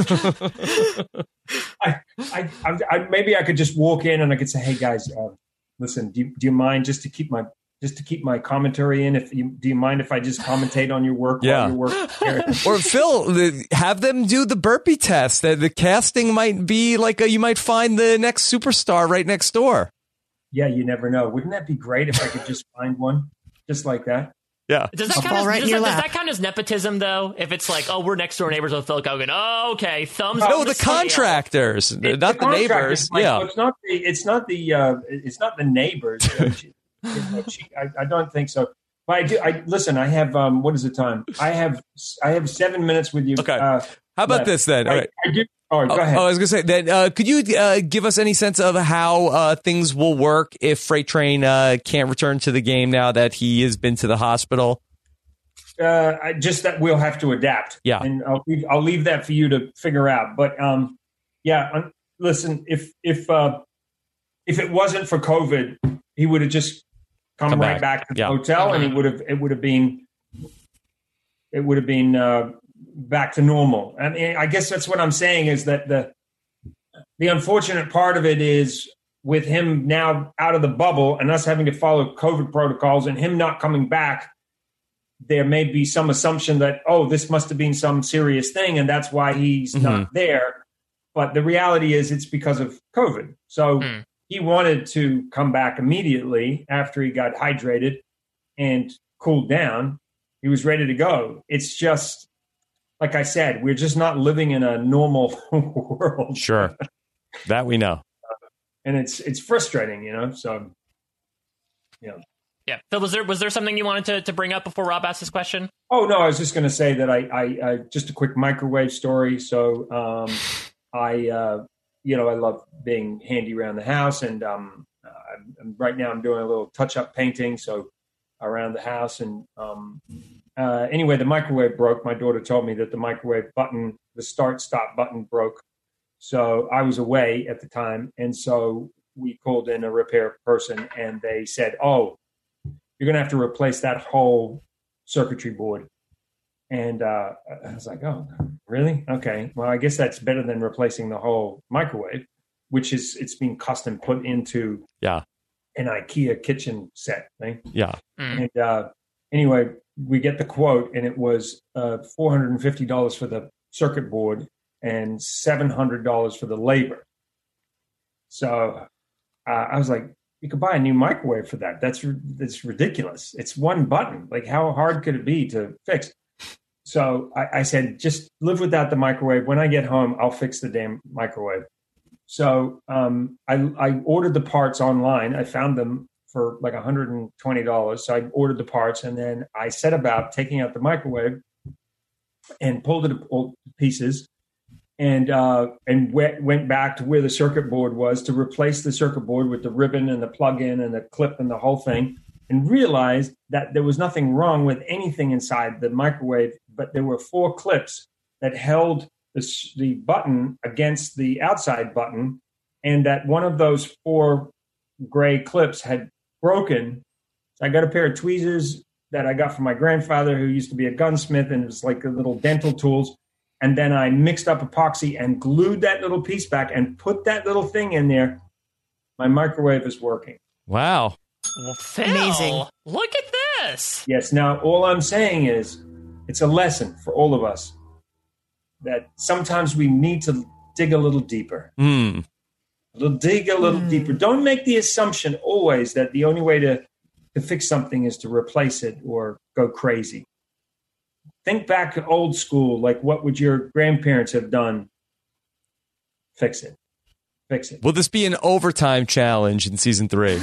I, I, I, I, maybe I could just walk in and I could say, hey, guys, uh, listen, do you, do you mind just to keep my just to keep my commentary in? If you do you mind if I just commentate on your work Yeah. while you work here? Or Phil, the, have them do the burpee test. The, the casting might be like a, you might find the next superstar right next door. Yeah, you never know. Wouldn't that be great if I could just find one just like that? Yeah. Does that, I'll count fall as, right in does, your that, does lap. that count as nepotism, though? If it's like, oh, we're next door neighbors with Phil Kogan. Oh, okay, thumbs No, up. the contractors, not the, contractors, neighbors. Mike, Yeah. so it's not the it's not the uh, it's not the neighbors. Uh, she- you know, she- I, I don't think so. But I do. I listen. I have um. What is the time? I have I have seven minutes with you. Okay. Uh, How about left. this then? I, All right. I do. All right. Go Oh, ahead. oh, I was going to say that. Uh, could you uh, give us any sense of how uh, things will work if Freight Train uh, can't return to the game now that he has been to the hospital? Uh, I- just that we'll have to adapt. Yeah. and I'll leave, I'll leave that for you to figure out. But um, yeah. Um, listen, if if uh, if it wasn't for COVID, he would have just come, Come right back. back, to the Yeah. hotel, and he would have it would have been it would have been uh, back to normal. I mean, I guess that's what I'm saying is that the the unfortunate part of it is with him now out of the bubble and us having to follow COVID protocols and him not coming back. There may be some assumption that, oh, this must have been some serious thing, and that's why he's Mhm. not there. But the reality is it's because of COVID. So Hmm. he wanted to come back immediately after he got hydrated and cooled down. He was ready to go. It's just, like I said, we're just not living in a normal world. Sure. That we know. And it's it's frustrating, you know? So, you know. Yeah, Phil, was there was there something you wanted to, to bring up before Rob asked this question? Oh no, I was just going to say that I, I, I just a quick microwave story. So um, I, uh, you know, I love being handy around the house, and um, uh, I'm, right now I'm doing a little touch-up painting, so around the house. And um, uh, anyway, the microwave broke. My daughter told me that the microwave button, the start-stop button, broke. So I was away at the time, and so we called in a repair person, and they said, "Oh, you're going to have to replace that whole circuitry board." And uh, I was like, oh, really? Okay. Well, I guess that's better than replacing the whole microwave, which is, it's been custom put into Yeah. an IKEA kitchen set thing. Yeah. And uh, anyway, we get the quote, and it was uh, four hundred fifty dollars for the circuit board and seven hundred dollars for the labor. So uh, I was like, you could buy a new microwave for that. That's that's ridiculous. It's one button. Like, how hard could it be to fix? So I, I said, just live without the microwave. When I get home, I'll fix the damn microwave. So um, I, I ordered the parts online. I found them for like one hundred twenty dollars. So I ordered the parts, and then I set about taking out the microwave and pulled it all to pieces, and uh, and went, went back to where the circuit board was to replace the circuit board with the ribbon and the plug-in and the clip and the whole thing, and realized that there was nothing wrong with anything inside the microwave, but there were four clips that held the, the button against the outside button, and that one of those four gray clips had broken. So I got a pair of tweezers that I got from my grandfather, who used to be a gunsmith, and it was like the little dental tools. And then I mixed up epoxy and glued that little piece back and put that little thing in there. My microwave is working. Wow. Well, Phil, Amazing. Look at this. Yes. Now, all I'm saying is it's a lesson for all of us that sometimes we need to dig a little deeper. Mm. A little dig a little Mm. deeper. Don't make the assumption always that the only way to, to fix something is to replace it or go crazy. Think back old school, like what would your grandparents have done? Fix it. Fix it. Will this be an overtime challenge in season three?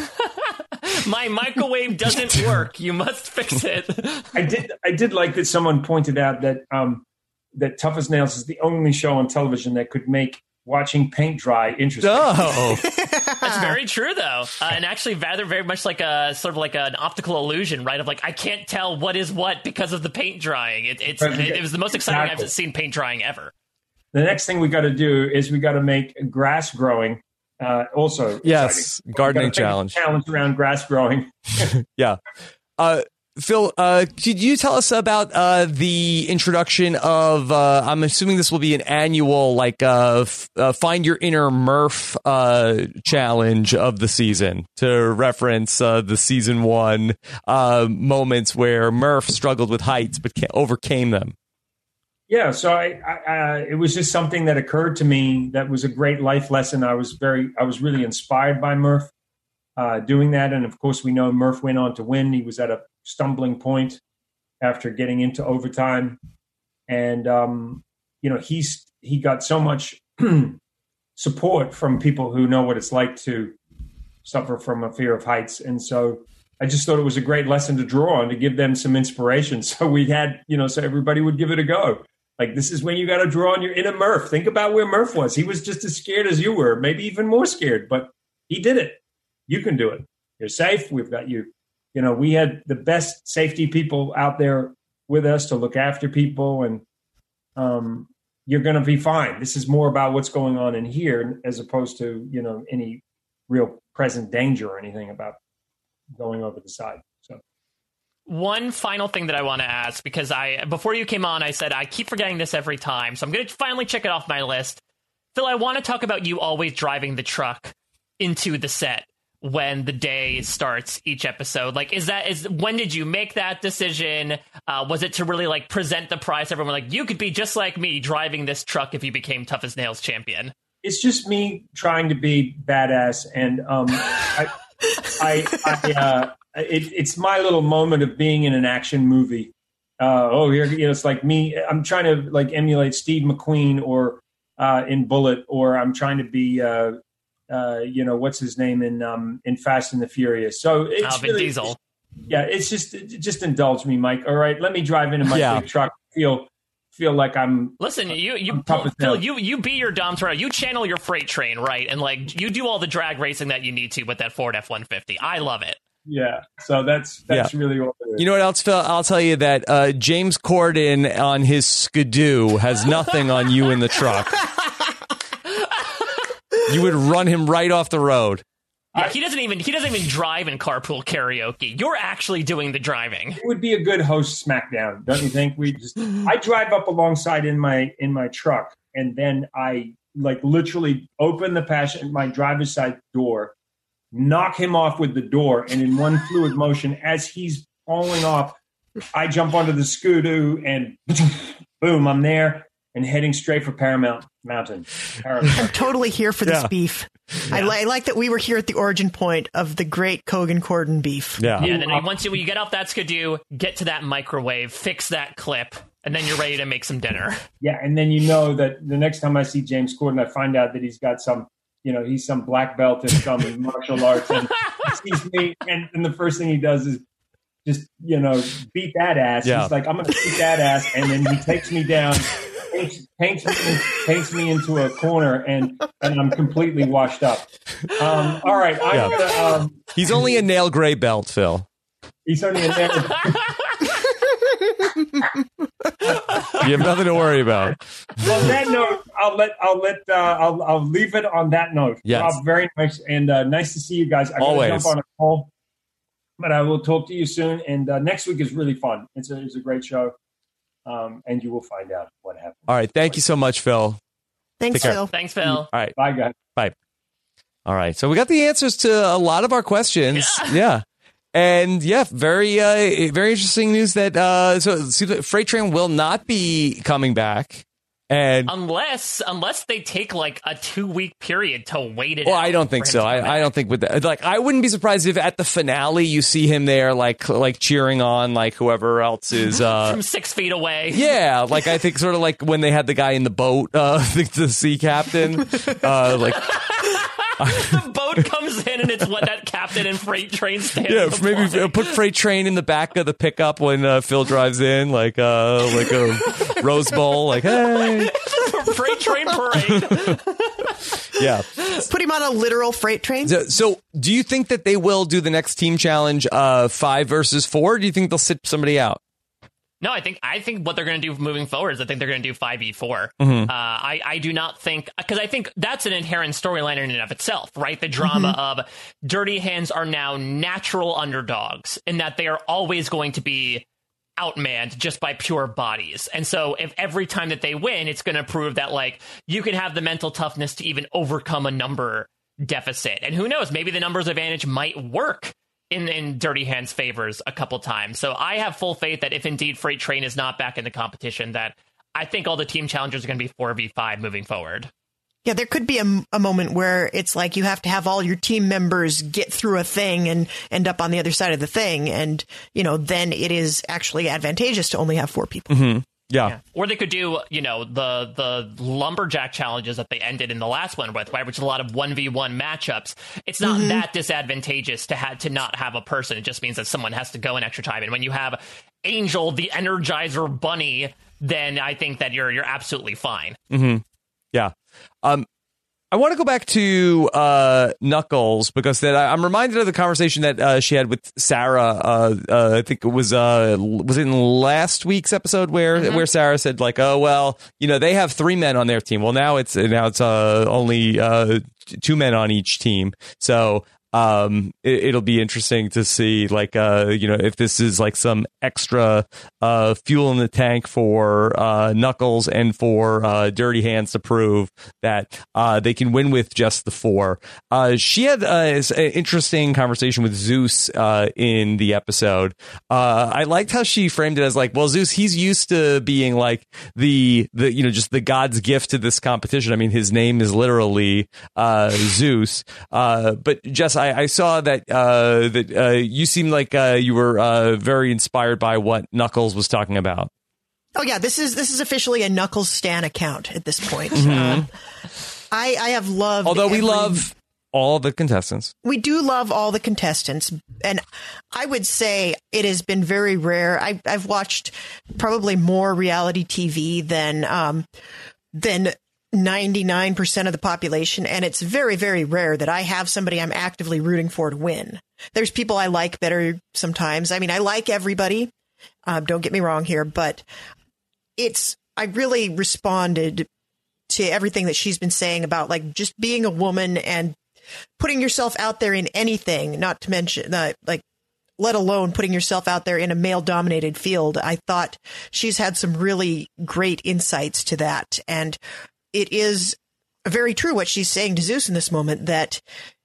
My microwave doesn't work. You must fix it. I did I did like that someone pointed out that um, that Tough as Nails is the only show on television that could make watching paint dry interesting. Oh. That's very true, though, uh, and actually, rather very much like a sort of like an optical illusion, right? Of like I can't tell what is what because of the paint drying. It, it's it, it was the most exciting Exactly. I've seen paint drying ever. The next thing we got to do is we got to make grass growing. Uh, also, Yes, exciting. gardening We gotta make a challenge. challenge around grass growing. Yeah. Uh, Phil, uh, could you tell us about uh, the introduction of, uh, I'm assuming this will be an annual, like, uh, f- uh, Find Your Inner Murph uh, challenge of the season, to reference uh, the season one uh, moments where Murph struggled with heights but ca- overcame them. Yeah, so I, I uh, it was just something that occurred to me that was a great life lesson. I was very, I was really inspired by Murph uh, doing that, and of course, we know Murph went on to win. He was at a stumbling point after getting into overtime, and um, you know, he's he got so much support from people who know what it's like to suffer from a fear of heights, and so I just thought it was a great lesson to draw on to give them some inspiration. So we had, you know, so everybody would give it a go. Like, this is when you got to draw on your inner Murph. Think about where Murph was. He was just as scared as you were, maybe even more scared, but he did it. You can do it. You're safe. We've got you. You know, we had the best safety people out there with us to look after people, and um, you're going to be fine. This is more about what's going on in here as opposed to, you know, any real present danger or anything about going over the side. So. One final thing that I want to ask, because I before you came on, I said I keep forgetting this every time, so I'm going to finally check it off my list. Phil, I want to talk about you always driving the truck into the set when the day starts each episode. Like, is that is when did you make that decision? Uh, was it to really like present the prize to everyone? Like, you could be just like me driving this truck if you became Tough as Nails champion. It's just me trying to be badass, and um, I, I, I uh, it, it's my little moment of being in an action movie. Uh, oh, here, you know, it's like me. I'm trying to like emulate Steve McQueen or uh, in Bullet, or I'm trying to be, uh, uh, you know, what's his name in um, in Fast and the Furious. So it's uh, Vin really, Diesel. Yeah, it's just it, just indulge me, Mike. All right, let me drive into my Yeah. big truck. Feel feel like I'm. Listen, you you I'm tough as Phil, nails. you you be your Dom Toretto. You channel your freight train, right? And like you do all the drag racing that you need to with that Ford F one fifty. I love it. Yeah, so that's that's Yeah. really all it is. You know what else, Phil? I'll tell you that uh, James Corden on his Skidoo has nothing on you in the truck. You would run him right off the road. Yeah, he doesn't even he doesn't even drive in carpool karaoke. You're actually doing the driving. It would be a good host SmackDown, don't you think? We just I drive up alongside in my in my truck, and then I like literally open the passenger my driver's side door, knock him off with the door, and in one fluid motion, as he's falling off, I jump onto the Skidoo and boom, I'm there and heading straight for Paramount Mountain. Paramount. I'm totally here for this Yeah. beef. I, li- I like that we were here at the origin point of the great Kogan Corden beef. Yeah. Yeah, and then once you, you get off that Skidoo, get to that microwave, fix that clip, and then you're ready to make some dinner. Yeah, and then you know that the next time I see James Corden, I find out that he's got some you know, he's some black belt in some martial arts, and he sees me, and, and the first thing he does is just, you know, beat that ass. Yeah. He's like, I'm going to beat that ass, and then he takes me down, paints, paints me, paints me into a corner, and and I'm completely washed up. Um, all right, I'm Yeah. gonna. Um, He's only a nail gray belt, Phil. he's only a nail. You have nothing to worry about. On that note, I'll let I'll let uh, I'll I'll leave it on that note. Yes. Rob, very nice and uh, nice to see you guys. I gotta Always. jump on a call, but I will talk to you soon. And uh, next week is really fun. It's a it's a great show, um, and you will find out what happened. All right. Thank you so much, Phil. Thanks, Take care. Phil. Thanks, Phil. All right. Bye, guys. Bye. All right. So we got the answers to a lot of our questions. Yeah. And yeah, very, uh, very interesting news that, uh, so it seems like Freight Train will not be coming back. And Unless, unless they take like a two week period to wait it well, out I don't think for him so. to come I, back. I don't think with that. Like, I wouldn't be surprised if at the finale you see him there, like, like cheering on, like whoever else is, uh, from six feet away. yeah, like I think sort of like when they had the guy in the boat, uh, the, the sea captain, uh, like. The boat comes in and it's what that captain and Freight Train stand. Yeah, maybe uh, put Freight Train in the back of the pickup when uh, Phil drives in, like uh, like a Rose Bowl, like hey, Freight Train parade. yeah. Put him on a literal freight train. So, so, do you think that they will do the next team challenge, uh, five versus four? Or do you think they'll sit somebody out? No, I think I think what they're going to do moving forward is I think they're going to do five v four. Mhm. Uh, I I do not think because I think that's an inherent storyline in and of itself, right? The drama Mm-hmm. of Dirty Hands are now natural underdogs, in that they are always going to be outmanned just by pure bodies. And so if every time that they win, it's going to prove that like you can have the mental toughness to even overcome a number deficit. And who knows, maybe the numbers advantage might work in, in Dirty Hands' favors a couple times. So I have full faith that if indeed Freight Train is not back in the competition, that I think all the team challengers are going to be four v five moving forward. Yeah, there could be a, a moment where it's like you have to have all your team members get through a thing and end up on the other side of the thing. And, you know, then it is actually advantageous to only have four people. Mm-hmm. Yeah. Or they could do, you know, the the lumberjack challenges that they ended in the last one with, right, which is a lot of one v one matchups. It's not Mhm. that disadvantageous to have to not have a person. It just means that someone has to go an extra time. And when you have Angel, the Energizer Bunny, then I think that you're you're absolutely fine. Mm-hmm. Yeah. Um, I want to go back to uh, Knuckles because that I, I'm reminded of the conversation that uh, she had with Sarah. Uh, uh, I think it was uh, was it in last week's episode where Mm-hmm. where Sarah said like, oh well, you know they have three men on their team. Well now it's now it's uh, only uh, two men on each team. So. Um, it, it'll be interesting to see, like, uh, you know, if this is like some extra uh, fuel in the tank for uh, Knuckles and for uh, Dirty Hands to prove that uh, they can win with just the four. Uh, she had uh, an interesting conversation with Zeus uh, in the episode. Uh, I liked how she framed it as like, well, Zeus, he's used to being like the the you know just the god's gift to this competition. I mean, his name is literally uh, Zeus, uh, but Jess, I, I saw that uh, that uh, you seemed like uh, you were uh, very inspired by what Knuckles was talking about. Oh yeah, this is this is officially a Knuckles Stan account at this point. Mhm. Um, I I have loved. Although we every- love all the contestants. We do love all the contestants, and I would say it has been very rare. I, I've watched probably more reality T V than um, than ninety-nine percent of the population, and it's very, very rare that I have somebody I'm actively rooting for to win. There's people I like better sometimes. I mean, I like everybody. Um, don't get me wrong here, but it's I really responded to everything that she's been saying about like just being a woman and putting yourself out there in anything, not to mention uh, like let alone putting yourself out there in a male dominated field. I thought she's had some really great insights to that. And it is very true what she's saying to Zeus in this moment, that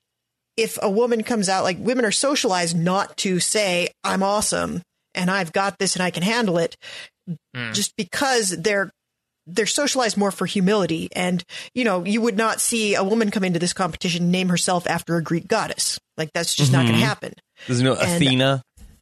if a woman comes out, like women are socialized not to say, I'm awesome and I've got this and I can handle it, Mm. just because they're they're socialized more for humility. And, you know, you would not see a woman come into this competition, name herself after a Greek goddess. Like, that's just not going Mhm. to happen. There's no And- Athena.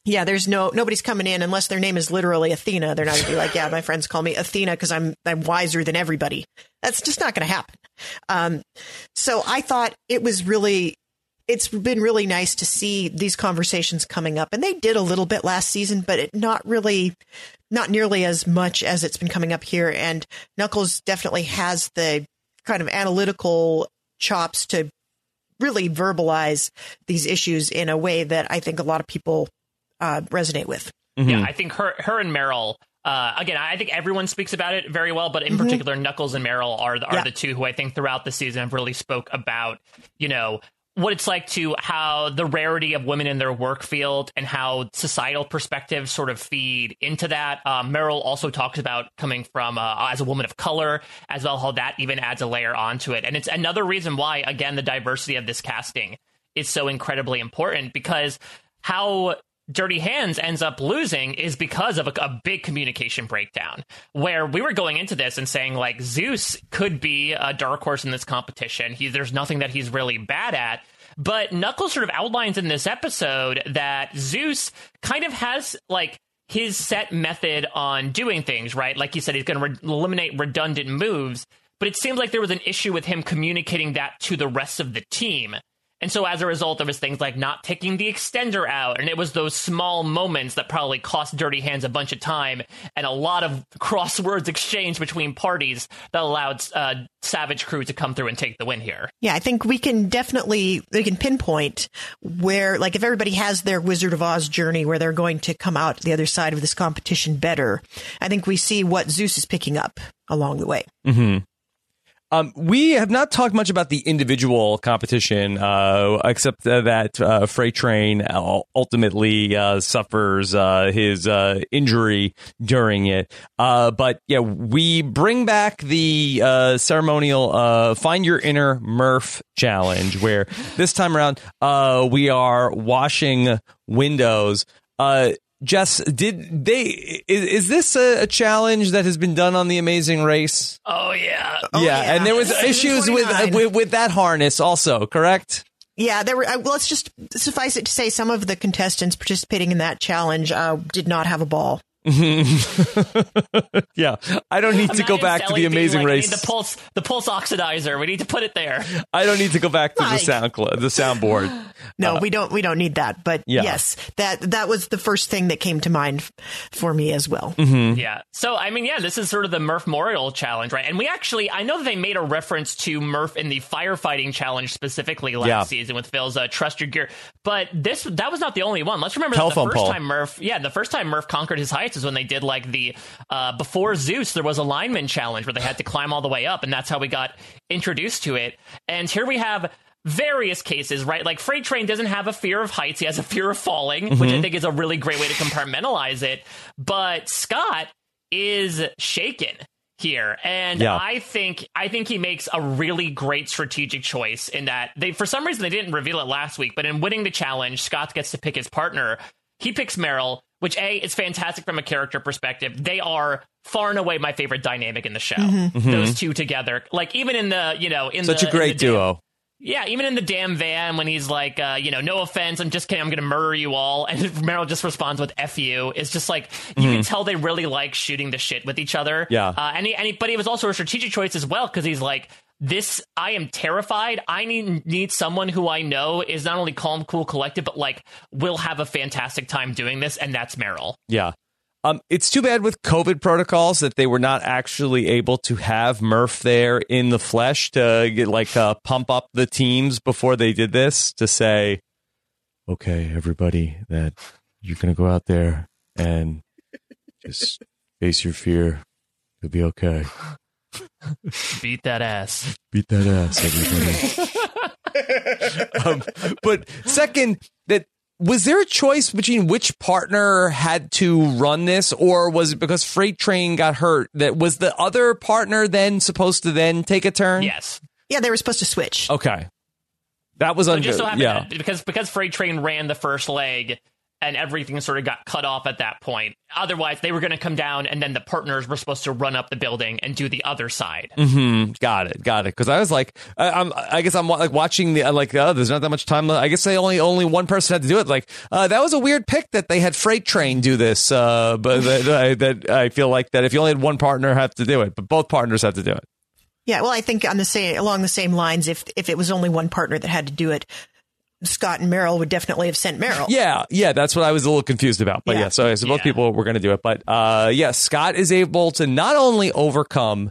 Yeah, there's no nobody's coming in unless their name is literally Athena. They're not going to be like, yeah, my friends call me Athena because I'm I'm wiser than everybody. That's just not going to happen. Um, so I thought it was really, it's been really nice to see these conversations coming up, and they did a little bit last season, but it not really, not nearly as much as it's been coming up here. And Knuckles definitely has the kind of analytical chops to really verbalize these issues in a way that I think a lot of people uh, resonate with. Mm-hmm. Yeah, I think her, her and Meryl. Uh, again, I think everyone speaks about it very well, but in mm-hmm. particular, Knuckles and Meryl are are yeah. the two who I think throughout the season have really spoke about, you know, what it's like to how the rarity of women in their work field and how societal perspectives sort of feed into that. Um, Meryl also talks about coming from uh, as a woman of color as well, how that even adds a layer onto it. And it's another reason why, again, the diversity of this casting is so incredibly important, because how Dirty Hands ends up losing is because of a, a big communication breakdown, where we were going into this and saying, like, Zeus could be a dark horse in this competition. He, there's nothing that he's really bad at. But Knuckles sort of outlines in this episode that Zeus kind of has, like, his set method on doing things, right? Like you said, he's going to re- eliminate redundant moves. But it seems like there was an issue with him communicating that to the rest of the team. And so as a result, there was things like not taking the extender out. And it was those small moments that probably cost Dirty Hands a bunch of time and a lot of crosswords exchanged between parties that allowed uh, Savage Crew to come through and take the win here. Yeah, I think we can definitely, we can pinpoint where, like, if everybody has their Wizard of Oz journey where they're going to come out the other side of this competition better, I think we see what Zeus is picking up along the way. Mm-hmm. Um, we have not talked much about the individual competition, uh, except uh, that uh, Freight Train ultimately uh, suffers uh, his uh, injury during it. Uh, but yeah, we bring back the uh, ceremonial uh, Find Your Inner Murph challenge, where this time around uh, we are washing windows. Uh, Jess, did they? Is, is this a, a challenge that has been done on The Amazing Race? Oh yeah, oh, yeah. yeah. And there was issues with, uh, with with that harness also, correct? Yeah, there were. Uh, well, let's just suffice it to say, some of the contestants participating in that challenge uh, did not have a ball. Yeah, I don't need Imagine to go back to The Amazing like, Race. I need the pulse, the pulse oxidizer. We need to put it there. I don't need to go back to like, the sound cl- the soundboard. No, uh, we don't. We don't need that. But yeah. yes, that that was the first thing that came to mind f- for me as well. Mm-hmm. Yeah. So I mean, yeah, this is sort of the Murph Memorial Challenge, right? And we actually, I know that they made a reference to Murph in the firefighting challenge specifically last yeah. season with Phil's uh, Trust Your Gear, but this that was not the only one. Let's remember Telephone that the first pole. time Murph, yeah, the first time Murph conquered his heights is when they did like the uh, before Zeus, there was a lineman challenge where they had to climb all the way up, and that's how we got introduced to it. And here we have various cases, right? Like Freight Train doesn't have a fear of heights. He has a fear of falling, mm-hmm. which I think is a really great way to compartmentalize it. But Scott is shaken here. And yeah. I think I think he makes a really great strategic choice in that they, for some reason, they didn't reveal it last week, but in winning the challenge, Scott gets to pick his partner. He picks Meryl, which A, is fantastic from a character perspective. They are far and away my favorite dynamic in the show. Mm-hmm. Those two together. Like even in the, you know, in such the, a great in the duo. Damn, yeah, even in the damn van when he's like, uh, you know, no offense, I'm just kidding, I'm going to murder you all. And Meryl just responds with F you. It's just like, you Mm-hmm. can tell they really like shooting the shit with each other. Yeah. Uh, and, he, and he, but it was also a strategic choice as well, because he's like, this, I am terrified. I need need someone who I know is not only calm, cool, collected, but like will have a fantastic time doing this, and that's Meryl. Yeah. Um, it's too bad with COVID protocols that they were not actually able to have Murph there in the flesh to get like uh, pump up the teams before they did this to say, okay, everybody, that you're going to go out there and just face your fear. It'll be okay. Beat that ass. Beat that ass, everybody. um, but second, that was there a choice between which partner had to run this, or was it because Freight Train got hurt that was the other partner then supposed to then take a turn? Yes. Yeah, they were supposed to switch. Okay. That was so under, just so happened yeah. that because because Freight Train ran the first leg, and everything sort of got cut off at that point. Otherwise, they were going to come down, and then the partners were supposed to run up the building and do the other side. Mm-hmm. Got it. Got it. Because I was like, I, I'm, I guess I'm like watching the, like, oh, there's not that much time. I guess they only, only one person had to do it. Like, uh, that was a weird pick that they had Freight Train do this. Uh, but that, I, that I feel like that if you only had one partner have to do it, but both partners have to do it. Yeah, well, I think on the same along the same lines, if if it was only one partner that had to do it, Scott and Meryl would definitely have sent Meryl. Yeah, yeah, that's what I was a little confused about. But yeah, yeah so, so both yeah. people were going to do it. But uh, yeah, Scott is able to not only overcome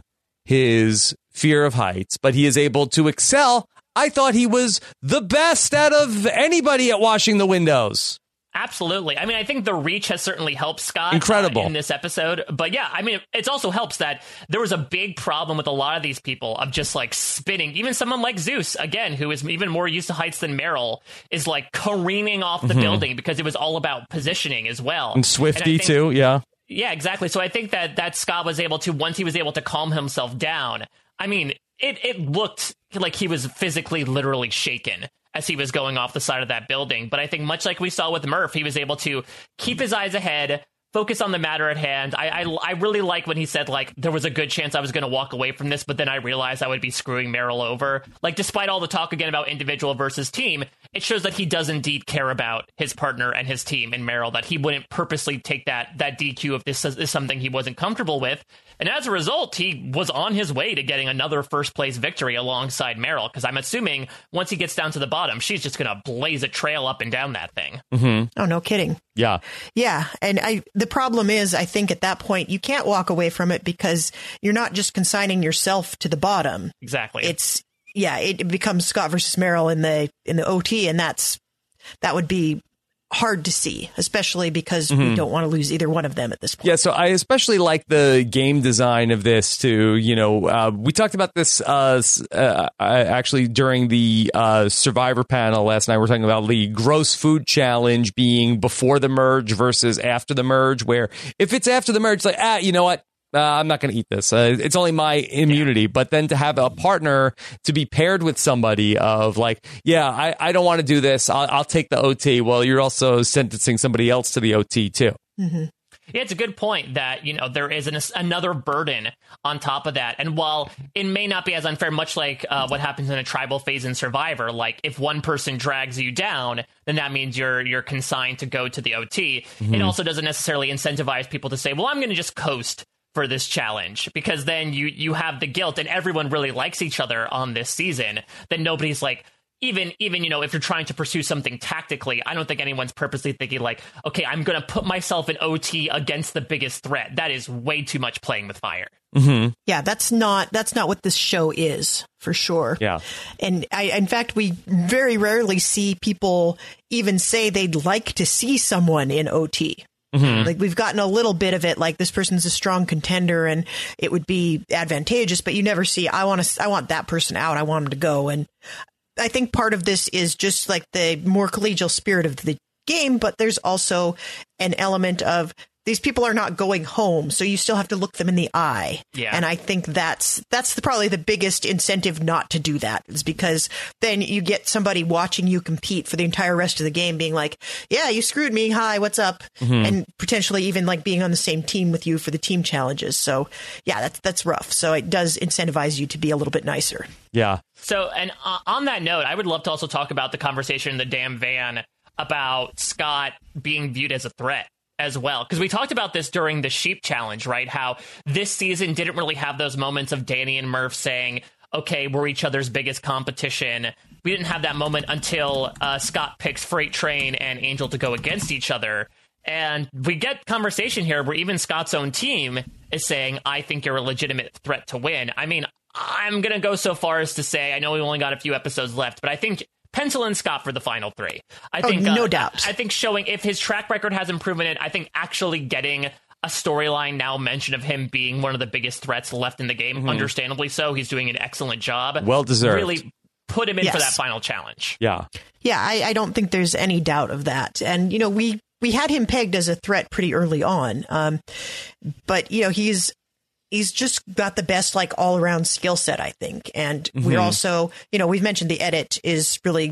his fear of heights, but he is able to excel. I thought he was the best out of anybody at washing the windows. Absolutely. I mean, I think the reach has certainly helped Scott Incredible. Uh, in this episode. But yeah, I mean, it also helps that there was a big problem with a lot of these people of just like spinning. Even someone like Zeus, again, who is even more used to heights than Meryl, is like careening off the mm-hmm. building because it was all about positioning as well. And Swifty, and think, too. Yeah. Yeah, exactly. So I think that, that Scott was able to, once he was able to calm himself down, I mean, it, it looked like he was physically, literally shaken as he was going off the side of that building. But I think much like we saw with Murph, he was able to keep his eyes ahead, focus on the matter at hand. I, I, I really like when he said, like, there was a good chance I was going to walk away from this, but then I realized I would be screwing Meryl over. Like, despite all the talk again about individual versus team, it shows that he does indeed care about his partner and his team and Meryl, that he wouldn't purposely take that that D Q if this is something he wasn't comfortable with. And as a result, he was on his way to getting another first place victory alongside Meryl, because I'm assuming once he gets down to the bottom, she's just going to blaze a trail up and down that thing. Mm-hmm. Oh, no kidding. Yeah. Yeah. And I, the problem is, I think at that point, you can't walk away from it because you're not just consigning yourself to the bottom. Exactly. It's, yeah, it becomes Scott versus Meryl in the, in the O T. And that's, that would be hard to see, especially because mm-hmm. we don't want to lose either one of them at this point. Yeah, so I especially like the game design of this too. You know, uh, we talked about this uh, uh, actually during the uh, Survivor panel last night. We're talking about the gross food challenge being before the merge versus after the merge, where if it's after the merge, it's like, ah, you know what? Uh, I'm not going to eat this. Uh, it's only my immunity. Yeah. But then to have a partner to be paired with somebody of like, yeah, I, I don't want to do this. I'll, I'll take the O T. Well, you're also sentencing somebody else to the O T too. Mm-hmm. Yeah, it's a good point that, you know, there is an, another burden on top of that. And while it may not be as unfair, much like uh, what happens in a tribal phase in Survivor, like if one person drags you down, then that means you're you're consigned to go to the O T. Mm-hmm. It also doesn't necessarily incentivize people to say, well, I'm going to just coast for this challenge, because then you you have the guilt, and everyone really likes each other on this season. Then nobody's like, even even you know, if you're trying to pursue something tactically, I don't think anyone's purposely thinking like, okay, I'm going to put myself in O T against the biggest threat. That is way too much playing with fire. Mm-hmm. Yeah, that's not that's not what this show is, for sure. Yeah, and I, in fact, we very rarely see people even say they'd like to see someone in O T. Mm-hmm. Like, we've gotten a little bit of it, like this person's a strong contender and it would be advantageous, but you never see, I want to, I want that person out. I want him to go. And I think part of this is just like the more collegial spirit of the game, but there's also an element of these people are not going home, so you still have to look them in the eye. Yeah. And I think that's that's the, probably the biggest incentive not to do that, is because then you get somebody watching you compete for the entire rest of the game being like, yeah, you screwed me. Hi, what's up? Mm-hmm. And potentially even like being on the same team with you for the team challenges. So, yeah, that's that's rough. So it does incentivize you to be a little bit nicer. Yeah. So, and uh, on that note, I would love to also talk about the conversation in the damn van about Scott being viewed as a threat as well, because we talked about this during the sheep challenge, right? How this season didn't really have those moments of Danny and Murph saying, okay, we're each other's biggest competition. We didn't have that moment until uh, Scott picks Freight Train and Angel to go against each other. And we get conversation here where even Scott's own team is saying, I think you're a legitimate threat to win. I mean, I'm going to go so far as to say, I know we only got a few episodes left, but I think pencil in Scott for the final three. I oh, think no uh, doubt. I think showing if his track record has improved in it, I think actually getting a storyline now mention of him being one of the biggest threats left in the game, mm-hmm. understandably so. He's doing an excellent job. Well deserved. Really put him in yes. for that final challenge. Yeah. Yeah, I, I don't think there's any doubt of that. And, you know, we, we had him pegged as a threat pretty early on. Um, but, you know, he's He's just got the best, like, all around skill set, I think. And mm-hmm. we're also, you know, we've mentioned the edit is really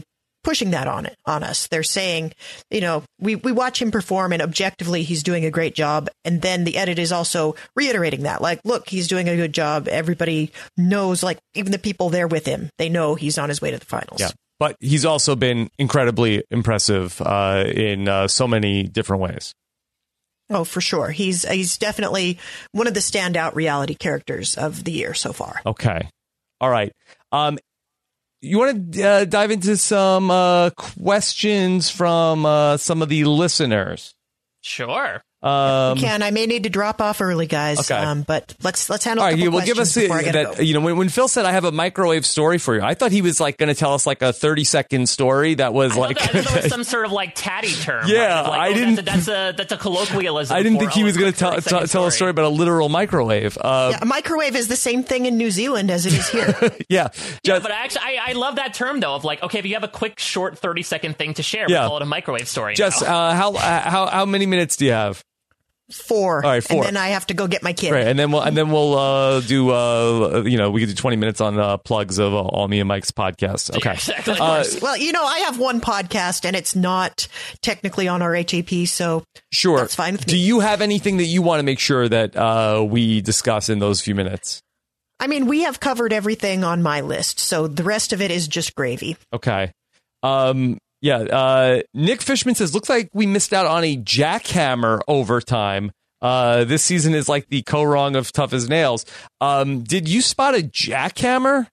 pushing that on it on us. They're saying, you know, we, we watch him perform and objectively he's doing a great job. And then the edit is also reiterating that, like, look, he's doing a good job. Everybody knows, like, even the people there with him, they know he's on his way to the finals. Yeah. But he's also been incredibly impressive uh, in uh, so many different ways. Oh, for sure. He's he's definitely one of the standout reality characters of the year so far. Okay. All right. Um, you want to uh, dive into some uh, questions from uh, some of the listeners? Sure. Um, we can. I may need to drop off early, guys. Okay. Um, but let's let's handle. All a right, couple well, give us questions before I gotta that. go. You know, when, when Phil said I have a microwave story for you, I thought he was like going to tell us like a thirty second story that was I like thought that, I thought that was some sort of like tatty term. Yeah, right? Like, I oh, didn't- That's a, that's a that's a colloquialism. I didn't for, think he oh, was a going to quick tell thirty second tell tell a story about a literal microwave. Uh, Yeah, a microwave is the same thing in New Zealand as it is here. yeah, Yeah, but I actually I, I love that term though of like, okay, if you have a quick short thirty second thing to share, we Yeah. call it a microwave story. Jess, now. uh, how uh, how how many minutes do you have? Four. All right, four. And then I have to go get my kid. Right, and then we'll and then we'll uh, do uh, you know we could do twenty minutes on uh, plugs of uh, all me and Mike's podcast. Okay, Of course. Well, you know, I have one podcast and it's not technically on our H A P, so sure. that's fine with me. Do you have anything that you want to make sure that uh, we discuss in those few minutes? I mean, we have covered everything on my list, so the rest of it is just gravy. Okay. Um, yeah. Uh, Nick Fishman says, looks like we missed out on a jackhammer overtime. Uh, this season is like the co-wrong of Tough as Nails. Um, did you spot a jackhammer?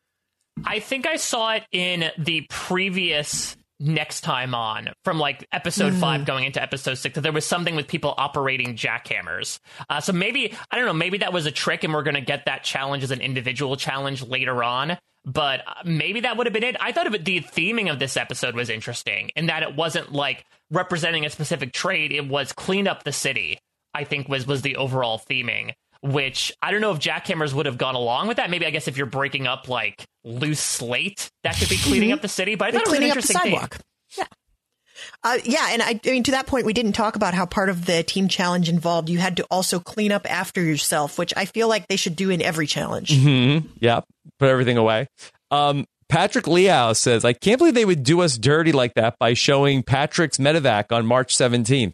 I think I saw it in the previous Next Time On from like episode Mm. five going into episode six that there was something with people operating jackhammers. Uh, so maybe, I don't know, maybe that was a trick and we're going to get that challenge as an individual challenge later on. But uh, maybe that would have been it. I thought of it, the theming of this episode was interesting in that it wasn't like representing a specific trade. It was clean up the city, I think was, was the overall theming, which I don't know if jackhammers would have gone along with that. Maybe I guess if you're breaking up like loose slate, that could be cleaning up the city. But I thought it was an Cleaning up the interesting theme. sidewalk. Yeah. Uh, yeah, and I, I mean, to that point, we didn't talk about how part of the team challenge involved you had to also clean up after yourself, which I feel like they should do in every challenge. Mm-hmm. Yeah. Put everything away. Um, Patrick Leow says, I can't believe they would do us dirty like that by showing Patrick's medevac on March seventeenth.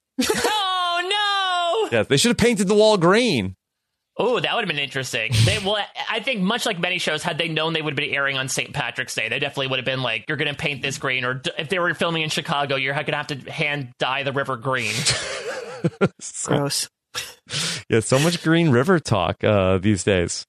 Oh, no! Yeah, they should have painted the wall green. Oh, that would have been interesting. They, well, I think much like many shows, had they known they would be airing on Saint Patrick's Day, they definitely would have been like, you're going to paint this green. Or d- if they were filming in Chicago, you're going to have to hand dye the river green. Gross. Yeah, so much Green River talk uh, these days.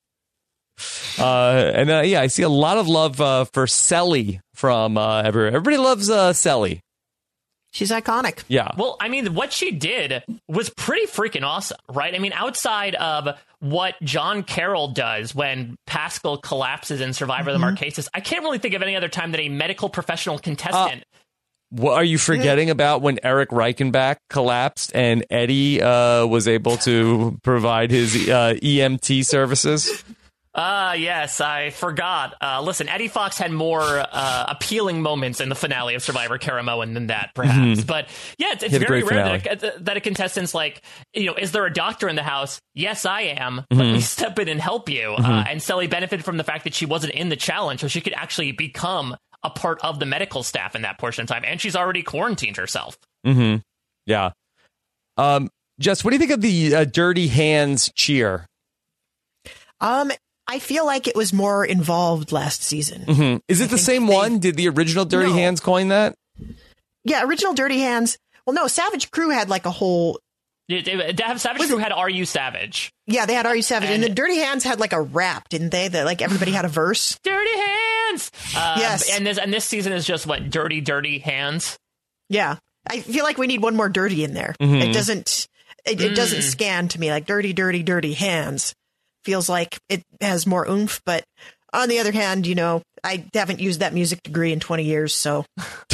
Uh, and uh, yeah, I see a lot of love uh, for Selly from uh, everywhere. Everybody loves uh, Selly. She's iconic. Yeah. Well, I mean, what she did was pretty freaking awesome, right? I mean, outside of what John Carroll does when Pascal collapses in Survivor Mm-hmm. the Marquesas, I can't really think of any other time that a medical professional contestant. What are you forgetting about when Eric Reichenbach collapsed and Eddie uh, was able to provide his uh, E M T services? Ah, uh, yes, I forgot. Uh, listen, Eddie Fox had more uh, appealing moments in the finale of Survivor Karamoan than that, perhaps. Mhm. But yeah, it's, it's He had a very great rare that a, that a contestant's like, you know, is there a doctor in the house? Yes, I am. Let Mhm. me step in and help you. Mhm. Uh, and Selly benefited from the fact that she wasn't in the challenge, so she could actually become a part of the medical staff in that portion of time. And she's already quarantined herself. Mm-hmm. Yeah. Um, Jess, what do you think of the uh, Dirty Hands cheer? Um, I feel like it was more involved last season. Mm-hmm. Is it the same one? Did the original Dirty No. Hands coin that? Yeah, original Dirty Hands. Well, no, Savage Crew had like a whole. Yeah, they- they have Savage Crew had Are You Savage? Yeah, they had Are You Savage, and, And- the Dirty Hands had like a rap, didn't they? That like everybody had a verse. Dirty Hands. Um, Yes. And this and this season is just what Dirty Dirty Hands. Yeah, I feel like we need one more dirty in there. Mhm. It doesn't. It, it doesn't Mm. scan to me like dirty, dirty, dirty hands. Feels like it has more oomph, but on the other hand, you know, I haven't used that music degree in twenty years, so.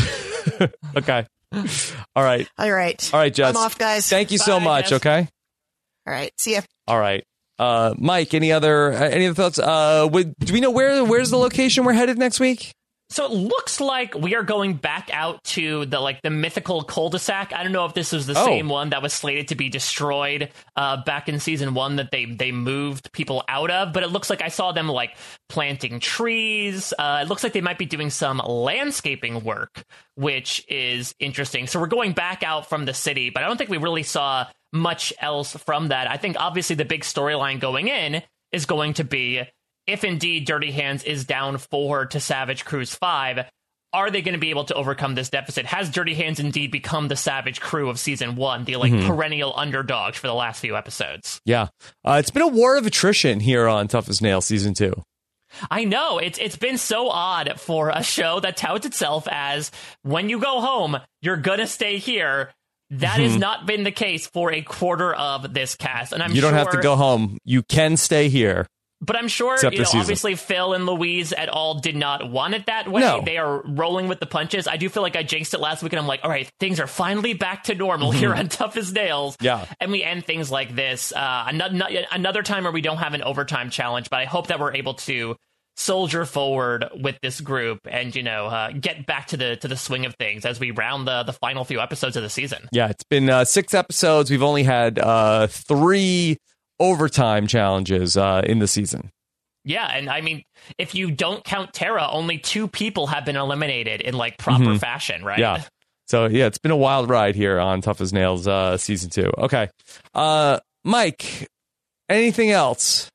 Okay. All right. All right. All right, Jess. I'm off, guys. Thank you so Bye, much. Jess. Okay. All right. See ya. All right. Uh, Mike, any other uh, any other thoughts? Uh, would, do we know where where's the location we're headed next week? So it looks like we are going back out to the like the mythical cul-de-sac. I don't know if this was the Oh. same one that was slated to be destroyed uh, back in season one that they they moved people out of, but it looks like I saw them like planting trees. Uh, it looks like they might be doing some landscaping work, which is interesting. So we're going back out from the city, but I don't think we really saw much else from that. I think obviously the big storyline going in is going to be, if indeed Dirty Hands is down four to Savage Crew's five, are they going to be able to overcome this deficit? Has Dirty Hands indeed become the Savage Crew of season one, the like Mhm. perennial underdogs for the last few episodes? Yeah. Uh, it's been a war of attrition here on Tough as Nails season two. I know it's it's been so odd for a show that touts itself as when you go home, you're gonna stay here. That has Mhm. not been the case for a quarter of this cast, and I'm you don't sure, have to go home. You can stay here. But I'm sure, Except you know, this season. obviously Phil and Louise et al. Did not want it that way. No. They are rolling with the punches. I do feel like I jinxed it last week, and I'm like, all right, things are finally back to normal here on Tough as Nails. Yeah. And we end things like this. Uh, another, another time where we don't have an overtime challenge, but I hope that we're able to soldier forward with this group and, you know, uh, get back to the to the swing of things as we round the, the final few episodes of the season. Yeah, it's been uh, six episodes. We've only had uh, three overtime challenges uh, in the season. Yeah, and I mean, if you don't count Tara, only two people have been eliminated in like proper Mhm. fashion, right? Yeah. So, yeah, it's been a wild ride here on Tough as Nails uh, season two. Okay. Uh, Mike, anything else?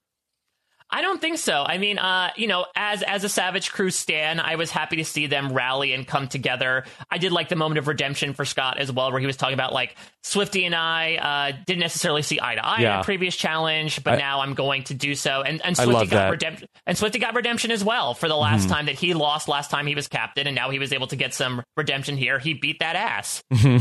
I don't think so. I mean, uh, you know, as as a Savage Crew stan, I was happy to see them rally and come together. I did like the moment of redemption for Scott as well, where he was talking about like Swifty and I uh, didn't necessarily see eye to eye Yeah. in a previous challenge, but I- now I'm going to do so. And and I Swifty love got that. redemption, and Swifty got redemption as well for the last Mhm. time that he lost last time he was captain, and now he was able to get some redemption here. He beat that ass.